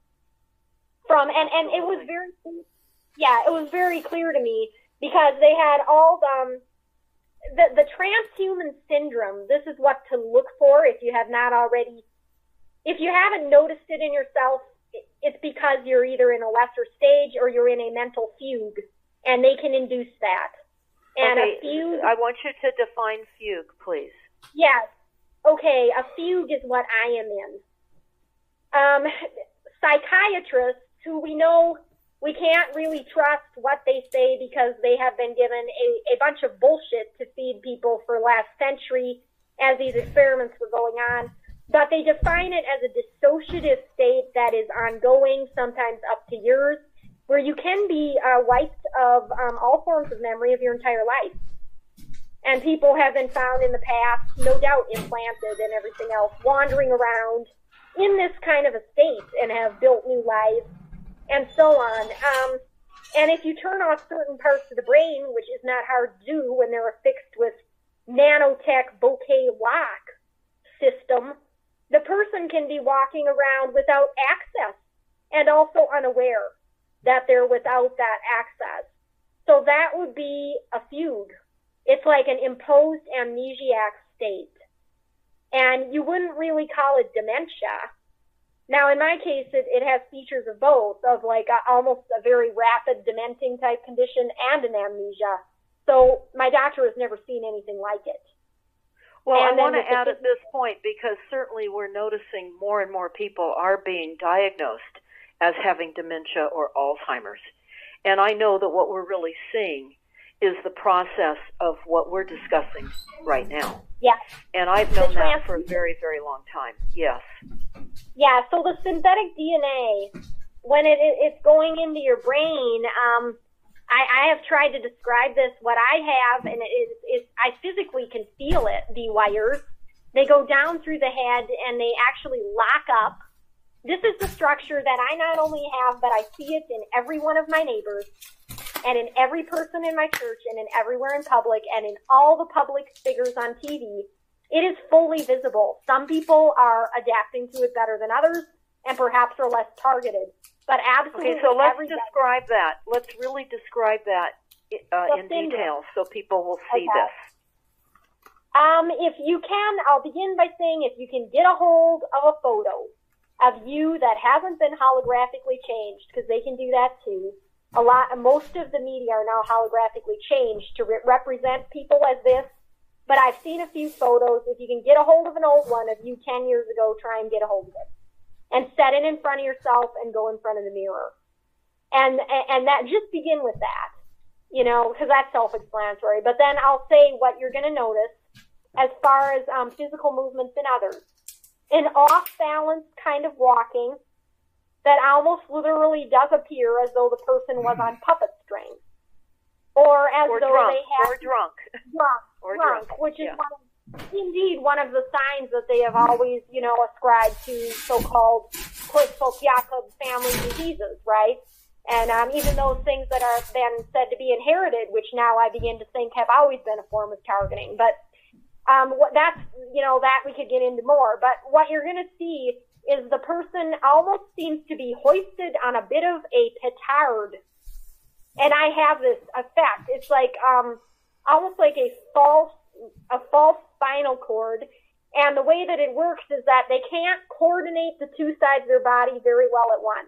From and, and it was very, yeah, it was very clear to me because they had all the, The, the transhuman syndrome, this is what to look for if you have not already, if you haven't noticed it in yourself, it's because you're either in a lesser stage or you're in a mental fugue, and they can induce that. And okay, a fugue, I want you to define fugue, please. Yes. Okay, a fugue is what I am in. Um, psychiatrists who we know we can't really trust what they say because they have been given a, a bunch of bullshit to feed people for the last century as these experiments were going on. But they define it as a dissociative state that is ongoing, sometimes up to years, where you can be uh, wiped of um, all forms of memory of your entire life. And people have been found in the past, no doubt implanted and everything else, wandering around in this kind of a state and have built new lives. And so on. Um, and if you turn off certain parts of the brain, which is not hard to do when they're affixed with nanotech bouquet lock system, the person can be walking around without access and also unaware that they're without that access. So that would be a fugue. It's like an imposed amnesiac state. And you wouldn't really call it dementia. Now, in my case, it, it has features of both, of like a, almost a very rapid dementing type condition and an amnesia. So my doctor has never seen anything like it. Well, and I want to the, add at this point, because certainly we're noticing more and more people are being diagnosed as having dementia or Alzheimer's. And I know that what we're really seeing is the process of what we're discussing right now. Yes. And I've known that for a very, very long time. Yes. Yeah, so the synthetic D N A, when it, it, it's going into your brain, um, I, I have tried to describe this, what I have, and it, it, it, I physically can feel it, the wires. They go down through the head, and they actually lock up. This is the structure that I not only have, but I see it in every one of my neighbors, and in every person in my church, and in everywhere in public, and in all the public figures on T V. It is fully visible. Some people are adapting to it better than others, and perhaps are less targeted. But absolutely, okay. So let's everybody, describe that. Let's really describe that uh, in detail, so people will see okay. this. Um, if you can, I'll begin by saying if you can get a hold of a photo of you that hasn't been holographically changed, because they can do that too. A lot, most of the media are now holographically changed to re- represent people as this. But I've seen a few photos. If you can get a hold of an old one of you ten years ago, try and get a hold of it. And set it in front of yourself and go in front of the mirror. And, and that, just begin with that, you know, because that's self-explanatory. But then I'll say what you're going to notice as far as um, physical movements in others. An off-balance kind of walking that almost literally does appear as though the person was on puppet strings. Or as or though drunk, they had... Or drunk. Drunk. Or drunk, drunk. which is yeah. one of, indeed one of the signs that they have always, you know, ascribed to so-called Creutzfeldt-Jakob family diseases, right? And um, even those things that are then said to be inherited, which now I begin to think have always been a form of targeting. But um, what that's, you know, that we could get into more. But what you're going to see is the person almost seems to be hoisted on a bit of a petard. And I have this effect. It's like um, almost like a false, a false spinal cord. And the way that it works is that they can't coordinate the two sides of their body very well at once.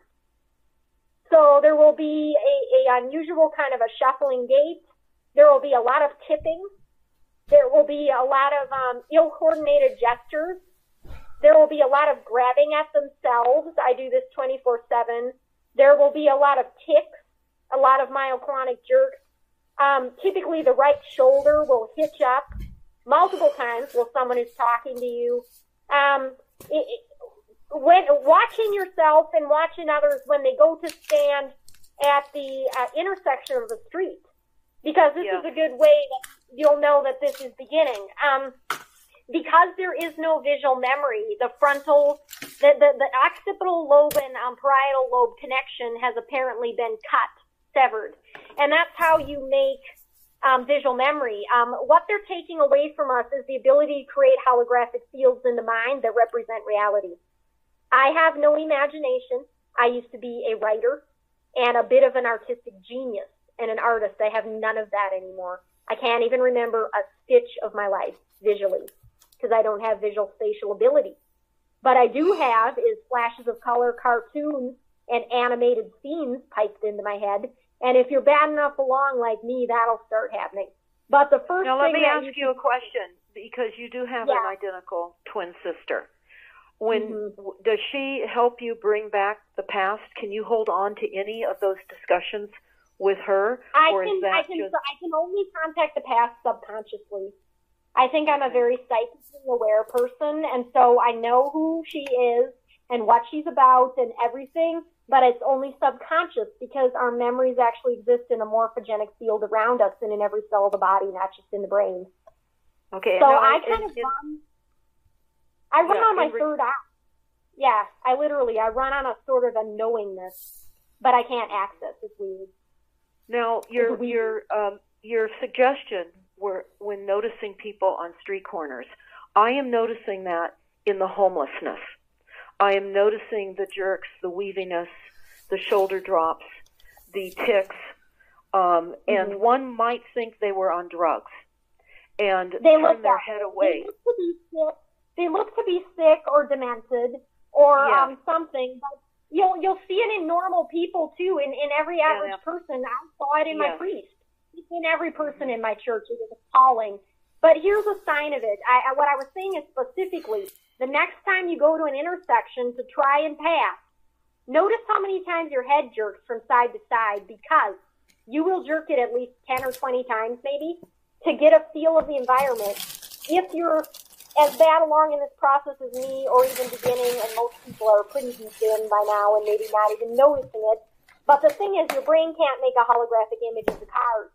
So there will be a, a unusual kind of a shuffling gait. There will be a lot of tipping. There will be a lot of um, ill-coordinated gestures. There will be a lot of grabbing at themselves. I do this twenty-four seven. There will be a lot of tics, a lot of myoclonic jerks. Um, typically, the right shoulder will hitch up multiple times while someone is talking to you. Um, it, it, when watching yourself and watching others when they go to stand at the uh, intersection of the street, because this yeah. is a good way that you'll know that this is beginning. Um, because there is no visual memory, the frontal, the, the, the occipital lobe and um, parietal lobe connection has apparently been cut, severed. And that's how you make um, visual memory. Um, what they're taking away from us is the ability to create holographic fields in the mind that represent reality. I have no imagination. I used to be a writer and a bit of an artistic genius and an artist. I have none of that anymore. I can't even remember a stitch of my life visually because I don't have visual spatial ability. But I do have is flashes of color, cartoons, and animated scenes piped into my head. And if you're bad enough along like me, that'll start happening. But the first now, thing let me that ask you you a question, because you do have yeah. an identical twin sister. When mm-hmm. does she help you bring back the past? Can you hold on to any of those discussions with her? I or can, is that I can, just... I can only contact the past subconsciously. I think I'm a very psychically aware person, and so I know who she is and what she's about and everything, but it's only subconscious because our memories actually exist in a morphogenic field around us and in every cell of the body, not just in the brain. Okay. So no, I in, kind of in, run, I run yeah, on my re- third eye. Yeah, I literally, I run on a sort of a knowingness, but I can't access. It's weird. Now, your It's weird. your um, your suggestion were when noticing people on street corners. I am noticing that in the homelessness. I am noticing the jerks, the weaviness, the shoulder drops, the tics, um, and Mm-hmm. one might think they were on drugs and They turn look their that head way. away. They look to be sick. They look to be sick or demented or Yeah. um, something. But you'll you'll see it in normal people too. In in every average yeah. person, I saw it in Yes. my priest. It's in every person in my church. It was appalling. But here's a sign of it. I, I what I was saying is specifically the next time you go to an intersection to try and pass, notice how many times your head jerks from side to side, because you will jerk it at least ten or twenty times maybe to get a feel of the environment. If you're as bad along in this process as me or even beginning, and most people are pretty deep in by now and maybe not even noticing it, but the thing is your brain can't make a holographic image of the card.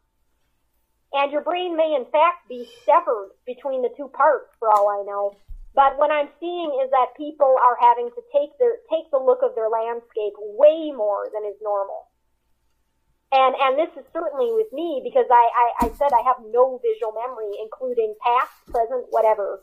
And your brain may in fact be severed between the two parts for all I know. But what I'm seeing is that people are having to take their take the look of their landscape way more than is normal. And and this is certainly with me because I, I, I said I have no visual memory, including past, present, whatever.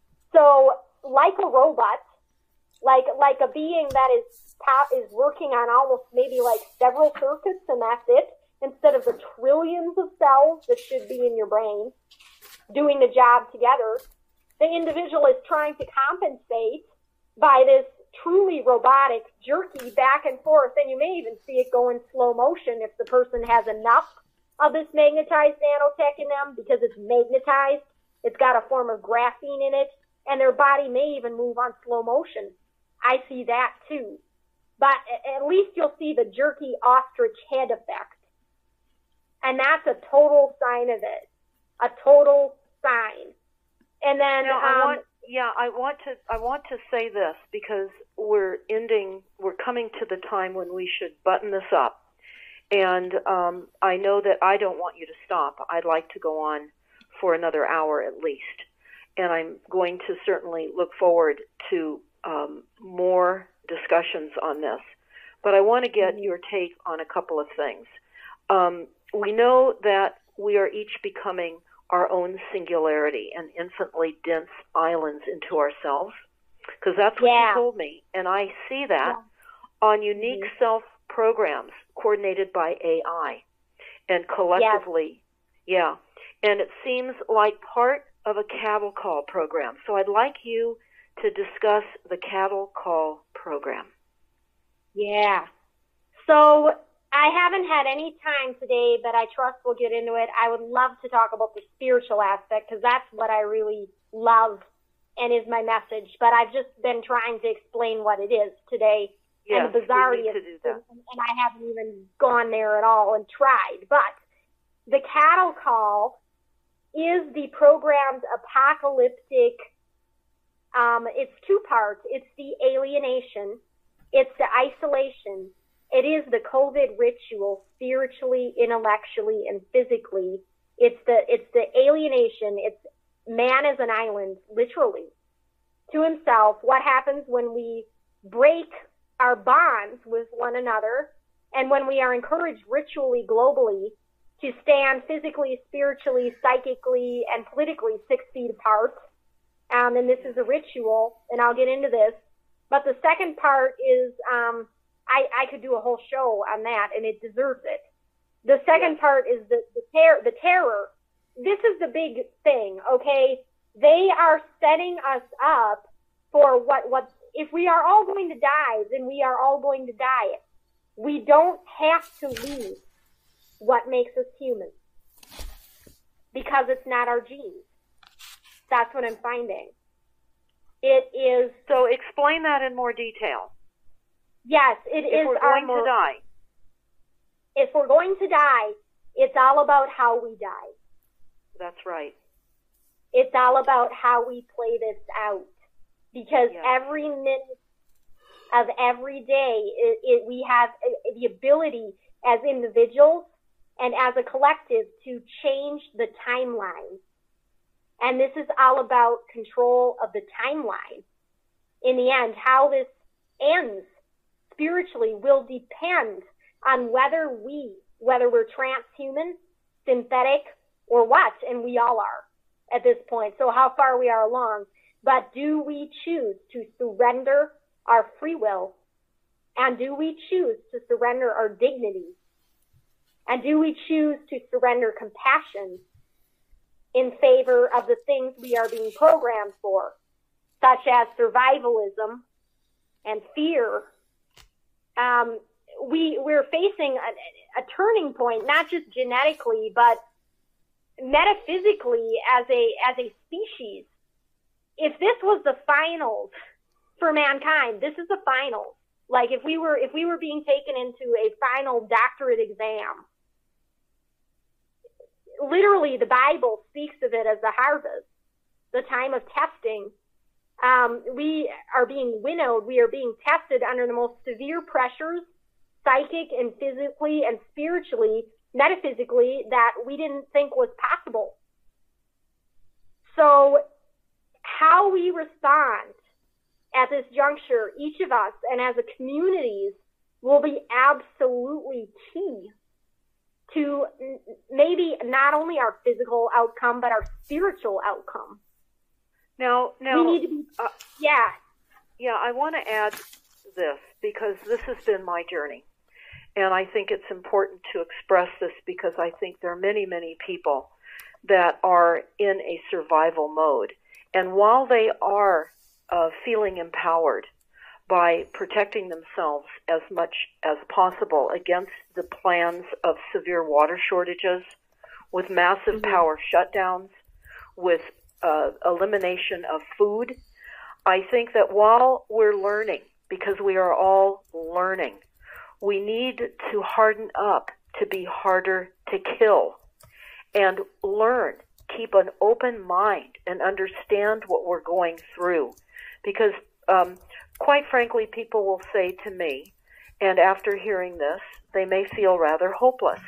So like a robot, like like a being that is is working on almost maybe like several circuits and that's it, instead of the trillions of cells that should be in your brain doing the job together, the individual is trying to compensate by this truly robotic, jerky back and forth, and you may even see it go in slow motion if the person has enough of this magnetized nanotech in them because it's magnetized, it's got a form of graphene in it, and their body may even move on slow motion. I see that too. But at least you'll see the jerky ostrich head effect. And that's a total sign of it. A total sign. And then, now, I um, want, yeah, I want to, I want to say this because we're ending, we're coming to the time when we should button this up. And um, I know that I don't want you to stop. I'd like to go on for another hour at least. And I'm going to certainly look forward to um, more discussions on this. But I want to get your take on a couple of things. Um, we know that we are each becoming our own singularity and infinitely dense islands into ourselves, because that's what yeah. you told me. And I see that yeah. on unique mm-hmm. self programs coordinated by A I and collectively. Yes. Yeah. And it seems like part of a cattle call program. So I'd like you to discuss the cattle call program. Yeah. So I haven't had any time today, but I trust we'll get into it. I would love to talk about the spiritual aspect because that's what I really love and is my message. But I've just been trying to explain what it is today yes, and the bizarrety of it. And, and I haven't even gone there at all and tried. But the cattle call is the program's apocalyptic, um, it's two parts. It's the alienation. It's the isolation. It is the COVID ritual, spiritually, intellectually, and physically. It's the it's the alienation. It's man as an island, literally, to himself. What happens when we break our bonds with one another, and when we are encouraged ritually, globally, to stand physically, spiritually, psychically, and politically six feet apart. Um, and this is a ritual, and I'll get into this. But the second part is, um, I, I could do a whole show on that, and it deserves it. The second yes. part is the, the, ter- the terror. This is the big thing, okay? They are setting us up for what, what, if we are all going to die, then we are all going to die. We don't have to lose what makes us human because it's not our genes. That's what I'm finding. It is. So explain that in more detail. Yes, it if is. We're going our, to die. If we're going to die, it's all about how we die. That's right. It's all about how we play this out. Because yes. every minute of every day, it, it, we have the ability as individuals and as a collective to change the timeline. And this is all about control of the timeline. In the end, how this ends spiritually will depend on whether we, whether we're transhuman, synthetic, or what, and we all are at this point. So how far we are along. But do we choose to surrender our free will? And do we choose to surrender our dignity? And do we choose to surrender compassion in favor of the things we are being programmed for, such as survivalism and fear? Um, we, we're facing a, a turning point, not just genetically, but metaphysically as a, as a species. If this was the finals for mankind, this is the finals. Like if we were, if we were being taken into a final doctorate exam, literally the Bible speaks of it as the harvest, the time of testing. Um, we are being winnowed. We are being tested under the most severe pressures, psychic and physically and spiritually, metaphysically, that we didn't think was possible. So how we respond at this juncture, each of us, and as a community, will be absolutely key to maybe not only our physical outcome, but our spiritual outcome. Now, now, we need to be, uh, yeah. Yeah, I want to add this because this has been my journey. And I think it's important to express this because I think there are many, many people that are in a survival mode. And while they are uh, feeling empowered by protecting themselves as much as possible against the plans of severe water shortages, with massive mm-hmm. power shutdowns, with uh, elimination of food, I think that while we're learning, because we are all learning, we need to harden up to be harder to kill and learn, keep an open mind and understand what we're going through. Because um, quite frankly, people will say to me, and after hearing this, they may feel rather hopeless.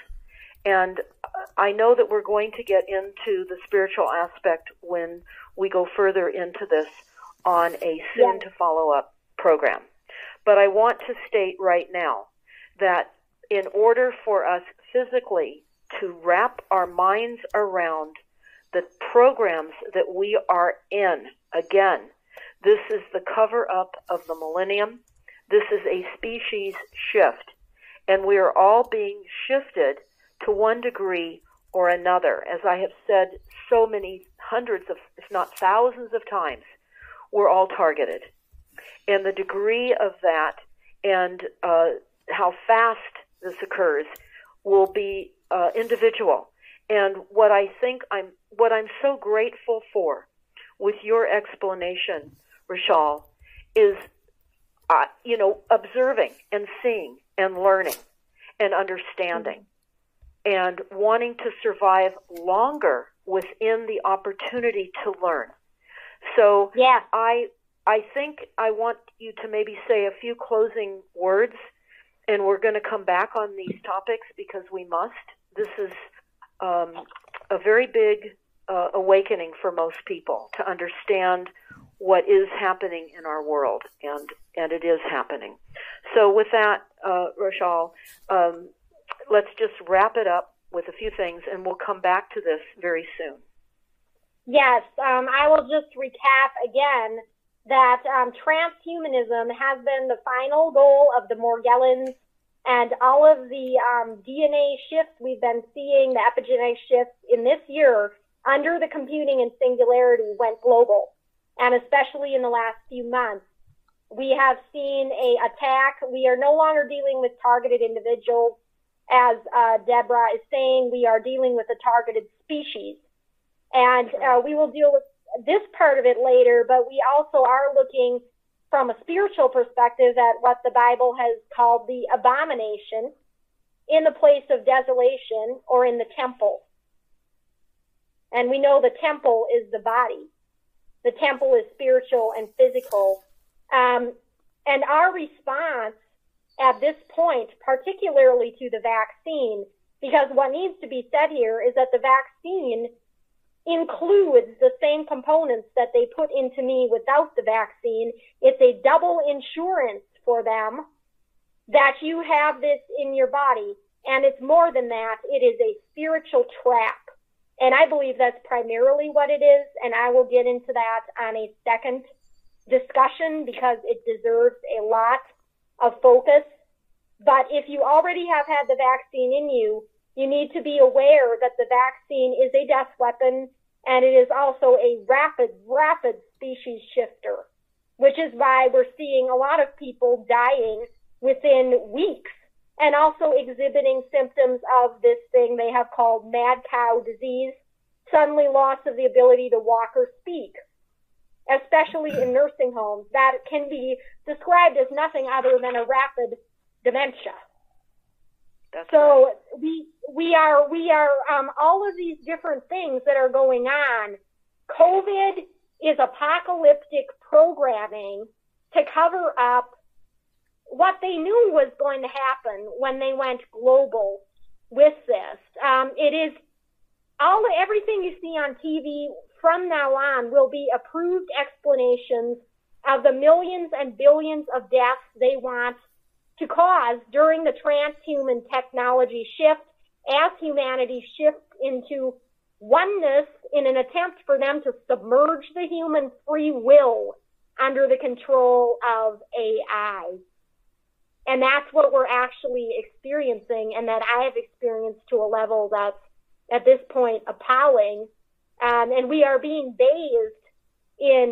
And I know that we're going to get into the spiritual aspect when we go further into this on a soon-to-follow-up program. But I want to state right now that in order for us physically to wrap our minds around the programs that we are in, again, this is the cover-up of the millennium. This is a species shift, and we are all being shifted to one degree or another. As I have said so many hundreds of, if not thousands of times, we're all targeted. And the degree of that and uh, how fast this occurs will be uh, individual. And what I think I'm, what I'm so grateful for with your explanation, Rachel, is, uh, you know, observing and seeing and learning and understanding and wanting to survive longer within the opportunity to learn. So yeah. I I think I want you to maybe say a few closing words, and we're going to come back on these topics because we must. This is um, a very big uh, awakening for most people to understand what is happening in our world, and, and it is happening. So with that, uh, Rachel, um, let's just wrap it up with a few things, and we'll come back to this very soon. Yes, um, I will just recap again that um, transhumanism has been the final goal of the Morgellons, and all of the um, D N A shifts we've been seeing, the epigenetic shifts in this year under the computing and singularity went global. And especially in the last few months, we have seen a attack. We are no longer dealing with targeted individuals. As uh, Deborah is saying, we are dealing with a targeted species. And uh, we will deal with this part of it later, but we also are looking from a spiritual perspective at what the Bible has called the abomination in the place of desolation or in the temple. And we know the temple is the body. The temple is spiritual and physical. Um, and our response at this point, particularly to the vaccine, because what needs to be said here is that the vaccine includes the same components that they put into me without the vaccine. It's a double insurance for them that you have this in your body. And it's more than that. It is a spiritual trap. And I believe that's primarily what it is. And I will get into that on a second discussion because it deserves a lot of focus. But if you already have had the vaccine in you, you need to be aware that the vaccine is a death weapon, and it is also a rapid, rapid species shifter, which is why we're seeing a lot of people dying within weeks and also exhibiting symptoms of this thing they have called mad cow disease, suddenly loss of the ability to walk or speak, especially in nursing homes. That can be described as nothing other than a rapid dementia. That's so right. we we are we are um, all of these different things that are going on. COVID is apocalyptic programming to cover up what they knew was going to happen when they went global with this. Um, it is all everything you see on T V from now on will be approved explanations of the millions and billions of deaths they want to cause during the transhuman technology shift as humanity shifts into oneness in an attempt for them to submerge the human free will under the control of A I. And that's what we're actually experiencing, and that I have experienced to a level that's at this point appalling. Um, and we are being bathed in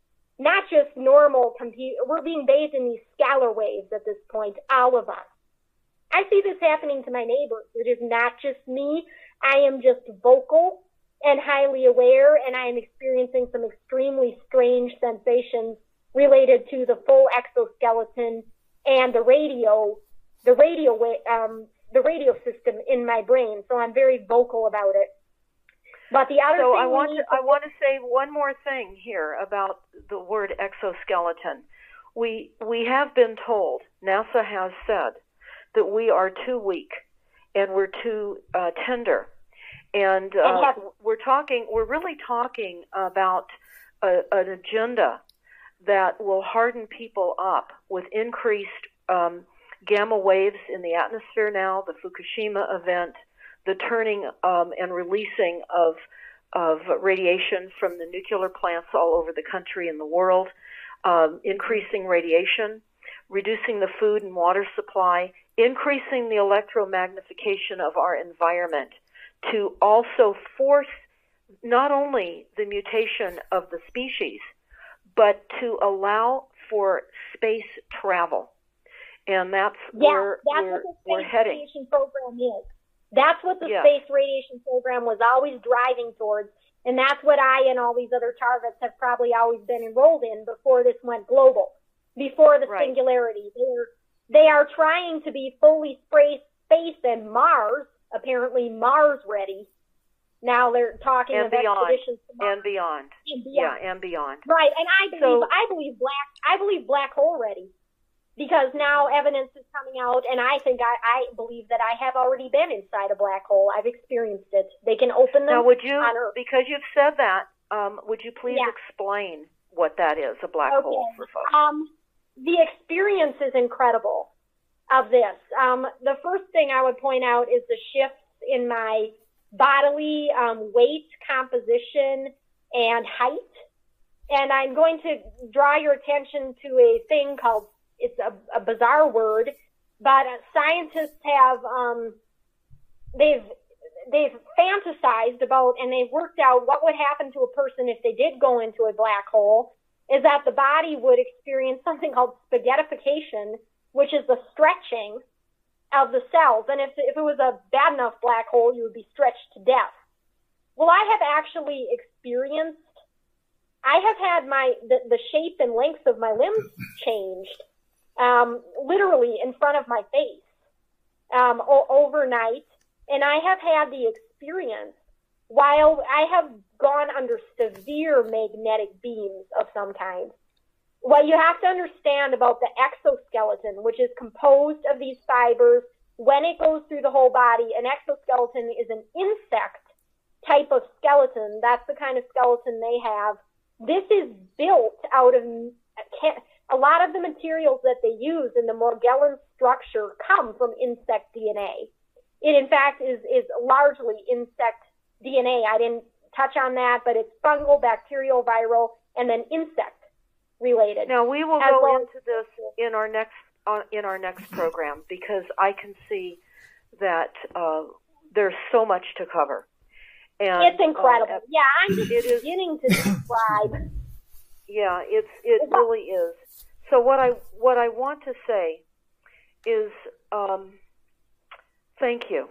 not just normal computer, we're being bathed in these scalar waves at this point, all of us. I see this happening to my neighbors. It is not just me. I am just vocal and highly aware, and I am experiencing some extremely strange sensations related to the full exoskeleton and the radio, the radio, um, the radio system in my brain. So I'm very vocal about it. But the other so thing I want to, to I want to say one more thing here about the word exoskeleton. We we have been told, NASA has said, that we are too weak and we're too uh, tender, and uh, we're talking. We're really talking about a, an agenda that will harden people up with increased um, gamma waves in the atmosphere now, the Fukushima event, the turning um, and releasing of of radiation from the nuclear plants all over the country and the world, um, increasing radiation, reducing the food and water supply, increasing the electromagnification of our environment to also force not only the mutation of the species, but to allow for space travel. And that's yeah, where that's we're, what the we're space heading. radiation program is. That's what the yeah. space radiation program was always driving towards. And that's what I and all these other targets have probably always been enrolled in before this went global, before the right. singularity. They're, they are trying to be fully space, space and Mars, apparently Mars ready. Now they're talking and of beyond, expeditions to Mars. and beyond. And beyond. Yeah, and beyond. Right, and I believe so, I believe black I believe black hole ready. Because now evidence is coming out, and I think I, I believe that I have already been inside a black hole. I've experienced it. They can open them now, would you, on Earth. because you've said that, um, would you please yeah. explain what that is, a black okay. hole for folks? Um, the experience is incredible of this. Um, the first thing I would point out is the shifts in my bodily um, weight, composition, and height. And I'm going to draw your attention to a thing called, it's a, a bizarre word, but scientists have, um, they've, they've fantasized about, and they've worked out what would happen to a person if they did go into a black hole, is that the body would experience something called spaghettification, which is the stretching of the cells. And if, if it was a bad enough black hole, you would be stretched to death. Well, I have actually experienced, I have had my, the, the shape and length of my limbs changed. Um, literally in front of my face, um, o- overnight. And I have had the experience while I have gone under severe magnetic beams of some kind. What you have to understand about the exoskeleton, which is composed of these fibers, when it goes through the whole body, an exoskeleton is an insect type of skeleton. That's the kind of skeleton they have. This is built out of a lot of the materials that they use in the Morgellon structure come from insect D N A. It, in fact, is, is largely insect D N A. I didn't touch on that, but it's fungal, bacterial, viral, and then insect related. Now, we will go well into this in our next uh, in our next program, because I can see that uh, there's so much to cover. And, it's incredible. Uh, yeah, I'm just beginning is, to describe. Yeah, it's it really is. So what I what I want to say is um, thank you,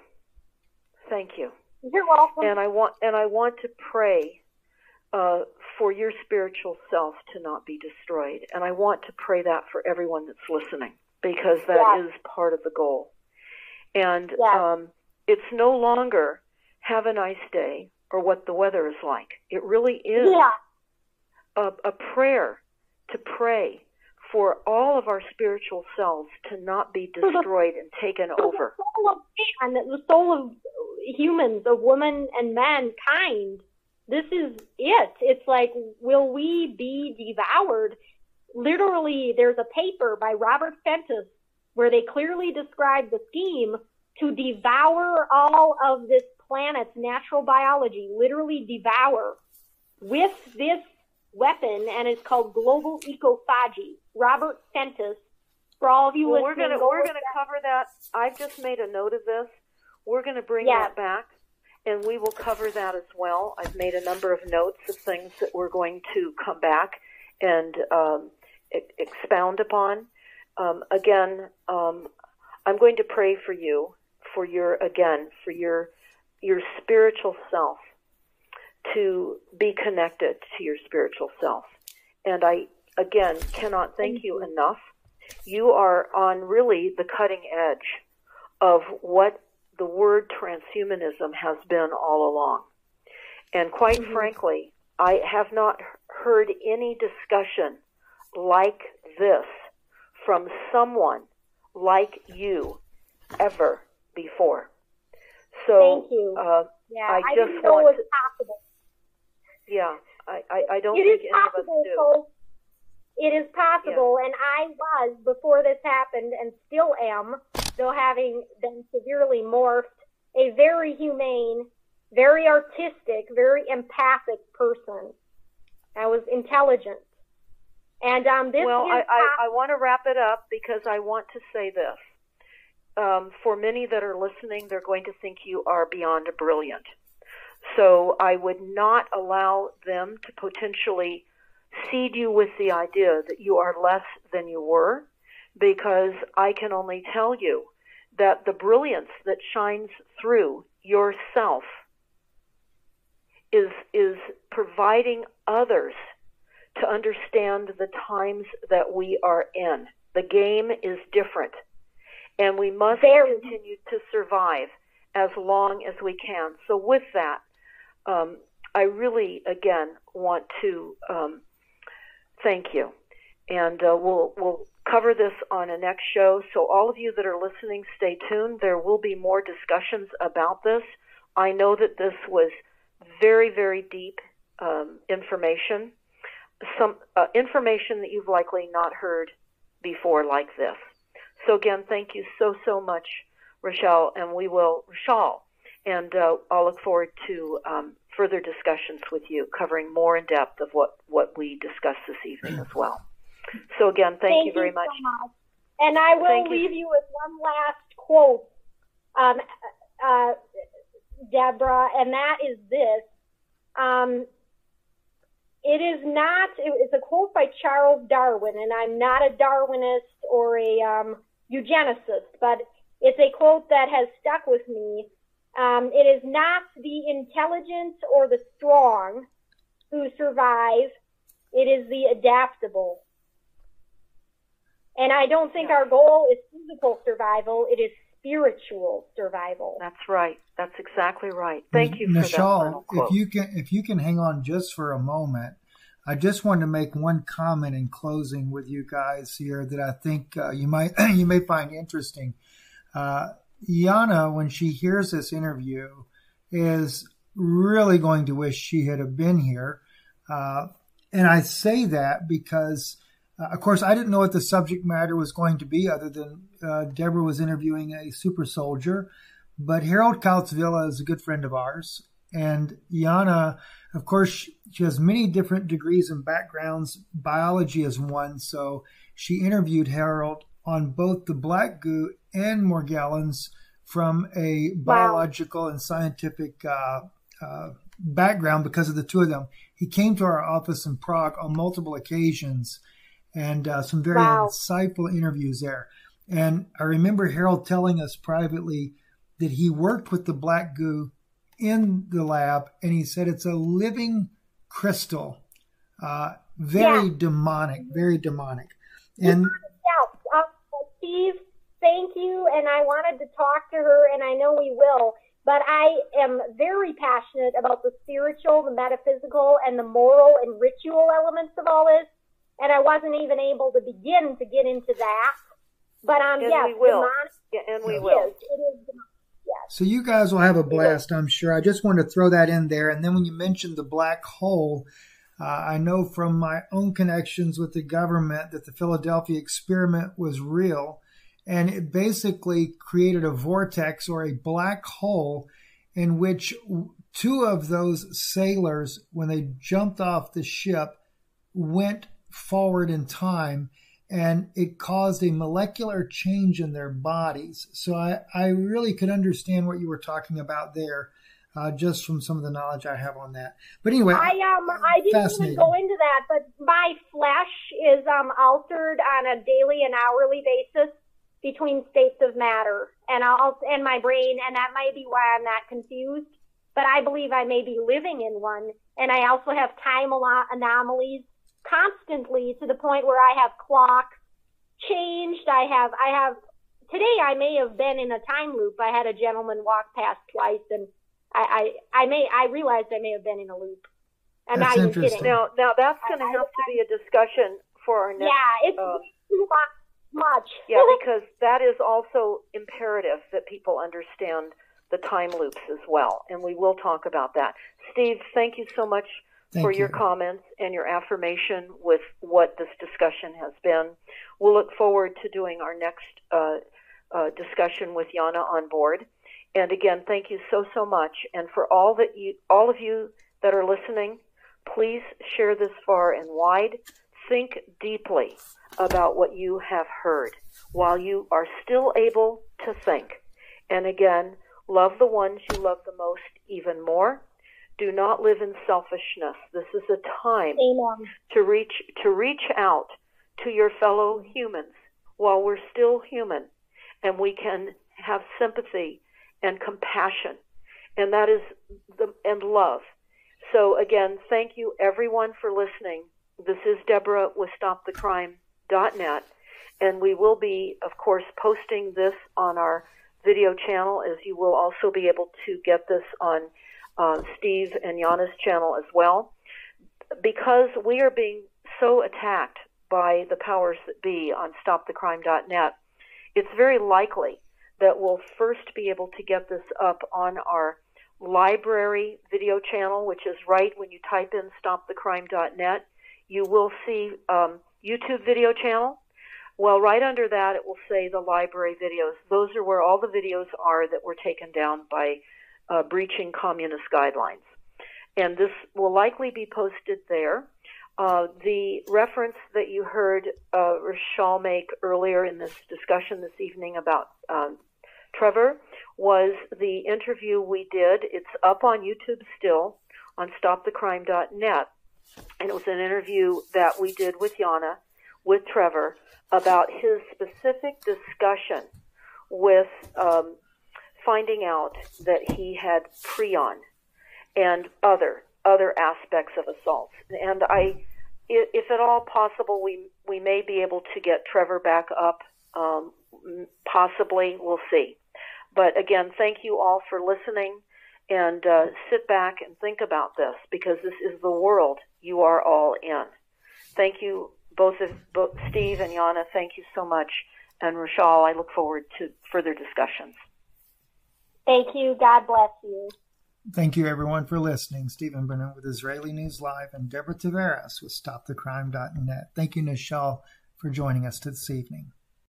thank you. You're welcome. And I want and I want to pray uh, for your spiritual self to not be destroyed. And I want to pray that for everyone that's listening, because that yeah. is part of the goal. And yes. um, it's no longer have a nice day or what the weather is like. It really is yeah. a, a prayer to pray for all of our spiritual selves to not be destroyed and taken over. The soul of man, the soul of humans, of women and mankind. This is it. It's like, will we be devoured? Literally, there's a paper by Robert Fenton where they clearly describe the scheme to devour all of this planet's natural biology, literally devour, with this weapon, and it's called global ecophagy. Robert Fenton. For all of you well, listening, we're gonna go we're gonna that. cover that. I've just made a note of this. We're gonna bring yes. that back, and we will cover that as well. I've made a number of notes of things that we're going to come back and um, e- expound upon. Um, again, um, I'm going to pray for you, for your again, for your your spiritual self, to be connected to your spiritual self. And I, again, cannot thank, thank you, you enough. You are on really the cutting edge of what the word transhumanism has been all along. And quite mm-hmm. frankly, I have not heard any discussion like this from someone like you ever before. So, thank you. Uh, yeah, I, I just didn't know want it was possible. Yeah, I, I, I don't it think is any possible, of us do. Folks. It is possible, yeah. and I was, before this happened, and still am, though having been severely morphed, a very humane, very artistic, very empathic person. I was intelligent. And um, this well, is I, I, I want to wrap it up because I want to say this. Um, for many that are listening, they're going to think you are beyond brilliant. So I would not allow them to potentially seed you with the idea that you are less than you were, because I can only tell you that the brilliance that shines through yourself is is providing others to understand the times that we are in. The game is different, and we must Very. continue to survive as long as we can. So with that, um, I really, again, want to um, thank you. And uh, we'll we'll cover this on a next show. So all of you that are listening, stay tuned. There will be more discussions about this. I know that this was very, very deep um, information, some uh, information that you've likely not heard before like this. So again, thank you so, so much, Rochelle, and we will, Rochelle, and uh, I'll look forward to um, further discussions with you, covering more in depth of what, what we discussed this evening as well. So again, thank, thank you very you much. So much. And I will thank leave you. you with one last quote, um, uh, Deborah, and that is this. Um, it is not, it's a quote by Charles Darwin, and I'm not a Darwinist or a um, eugenicist, but it's a quote that has stuck with me. Um, it is not the intelligent or the strong who survive. It is the adaptable. And I don't think yeah. our goal is physical survival. It is spiritual survival. That's right. That's exactly right. Thank you for Michelle, that. if you can, if you can hang on just for a moment, I just wanted to make one comment in closing with you guys here that I think uh, you might you may find interesting. Uh, Yana, when she hears this interview, is really going to wish she had have been here. Uh, and I say that because, uh, of course, I didn't know what the subject matter was going to be other than uh, Deborah was interviewing a super soldier. But Harold Kautzvilla is a good friend of ours. And Yana, of course, she has many different degrees and backgrounds. Biology is one. So she interviewed Harold on both the Black Goo and Morgellons from a biological wow. and scientific uh, uh, background because of the two of them. He came to our office in Prague on multiple occasions and uh, some very wow. insightful interviews there. And I remember Harold telling us privately that he worked with the Black Goo in the lab, and he said it's a living crystal, uh, very yeah. demonic, very demonic. And uh, Steve, thank you, and I wanted to talk to her, and I know we will, but I am very passionate about the spiritual, the metaphysical, and the moral and ritual elements of all this, and I wasn't even able to begin to get into that. But um, and yes, we will. demonic, Yeah, and we it will. Is, it is demonic, yes. So you guys will have a blast, I'm sure. I just wanted to throw that in there. And then when you mentioned the black hole, uh, I know from my own connections with the government that the Philadelphia experiment was real. And it basically created a vortex or a black hole in which two of those sailors, when they jumped off the ship, went forward in time. And it caused a molecular change in their bodies. So I, I really could understand what you were talking about there, uh, just from some of the knowledge I have on that. But anyway, I um I didn't even go into that, but my flesh is um altered on a daily and hourly basis between states of matter, and I'll and my brain, and that might be why I'm not confused. But I believe I may be living in one, and I also have time anomalies constantly to the point where I have clocks changed. I have, I have, today I may have been in a time loop. I had a gentleman walk past twice, and I, I, I may, I realized I may have been in a loop. I'm that's not even kidding. Now, now that's going to have to be a discussion for our next. Yeah, it's uh, too much. Yeah, because that is also imperative that people understand the time loops as well, and we will talk about that. Steve, thank you so much Thank for you. your comments and your affirmation with what this discussion has been. We'll look forward to doing our next uh, uh, discussion with Jana on board. And again, thank you so, so much. And for all that you, all of you that are listening, please share this far and wide. Think deeply about what you have heard while you are still able to think. And again, love the ones you love the most even more. Do not live in selfishness. This is a time Amen. to reach to reach out to your fellow humans while we're still human, and we can have sympathy and compassion, and that is the and love. So again, thank you everyone for listening. This is Deborah with stop the crime dot net, and we will be, of course, posting this on our video channel, as you will also be able to get this on Uh, Steve and Jana's channel as well, because we are being so attacked by the powers that be on stop the crime dot net. It's very likely that we'll first be able to get this up on our library video channel, which is right when you type in stop the crime dot net. You will see um, YouTube video channel. Well, right under that, it will say the library videos. Those are where all the videos are that were taken down by Uh, breaching communist guidelines. And this will likely be posted there. Uh, the reference that you heard uh, Rochelle make earlier in this discussion this evening about um, Trevor was the interview we did. It's up on YouTube still on stop the crime dot net. And it was an interview that we did with Jana, with Trevor, about his specific discussion with um, finding out that he had prion and other other aspects of assaults. And I, if at all possible, we we may be able to get Trevor back up. Um, possibly, we'll see. But again, thank you all for listening, and uh, sit back and think about this, because this is the world you are all in. Thank you, both of both Steve and Jana. Thank you so much, and Rochelle, I look forward to further discussions. Thank you. God bless you. Thank you, everyone, for listening. Stephen Burnett with Israeli News Live and Deborah Tavares with stop the crime dot net. Thank you, Nichelle, for joining us this evening.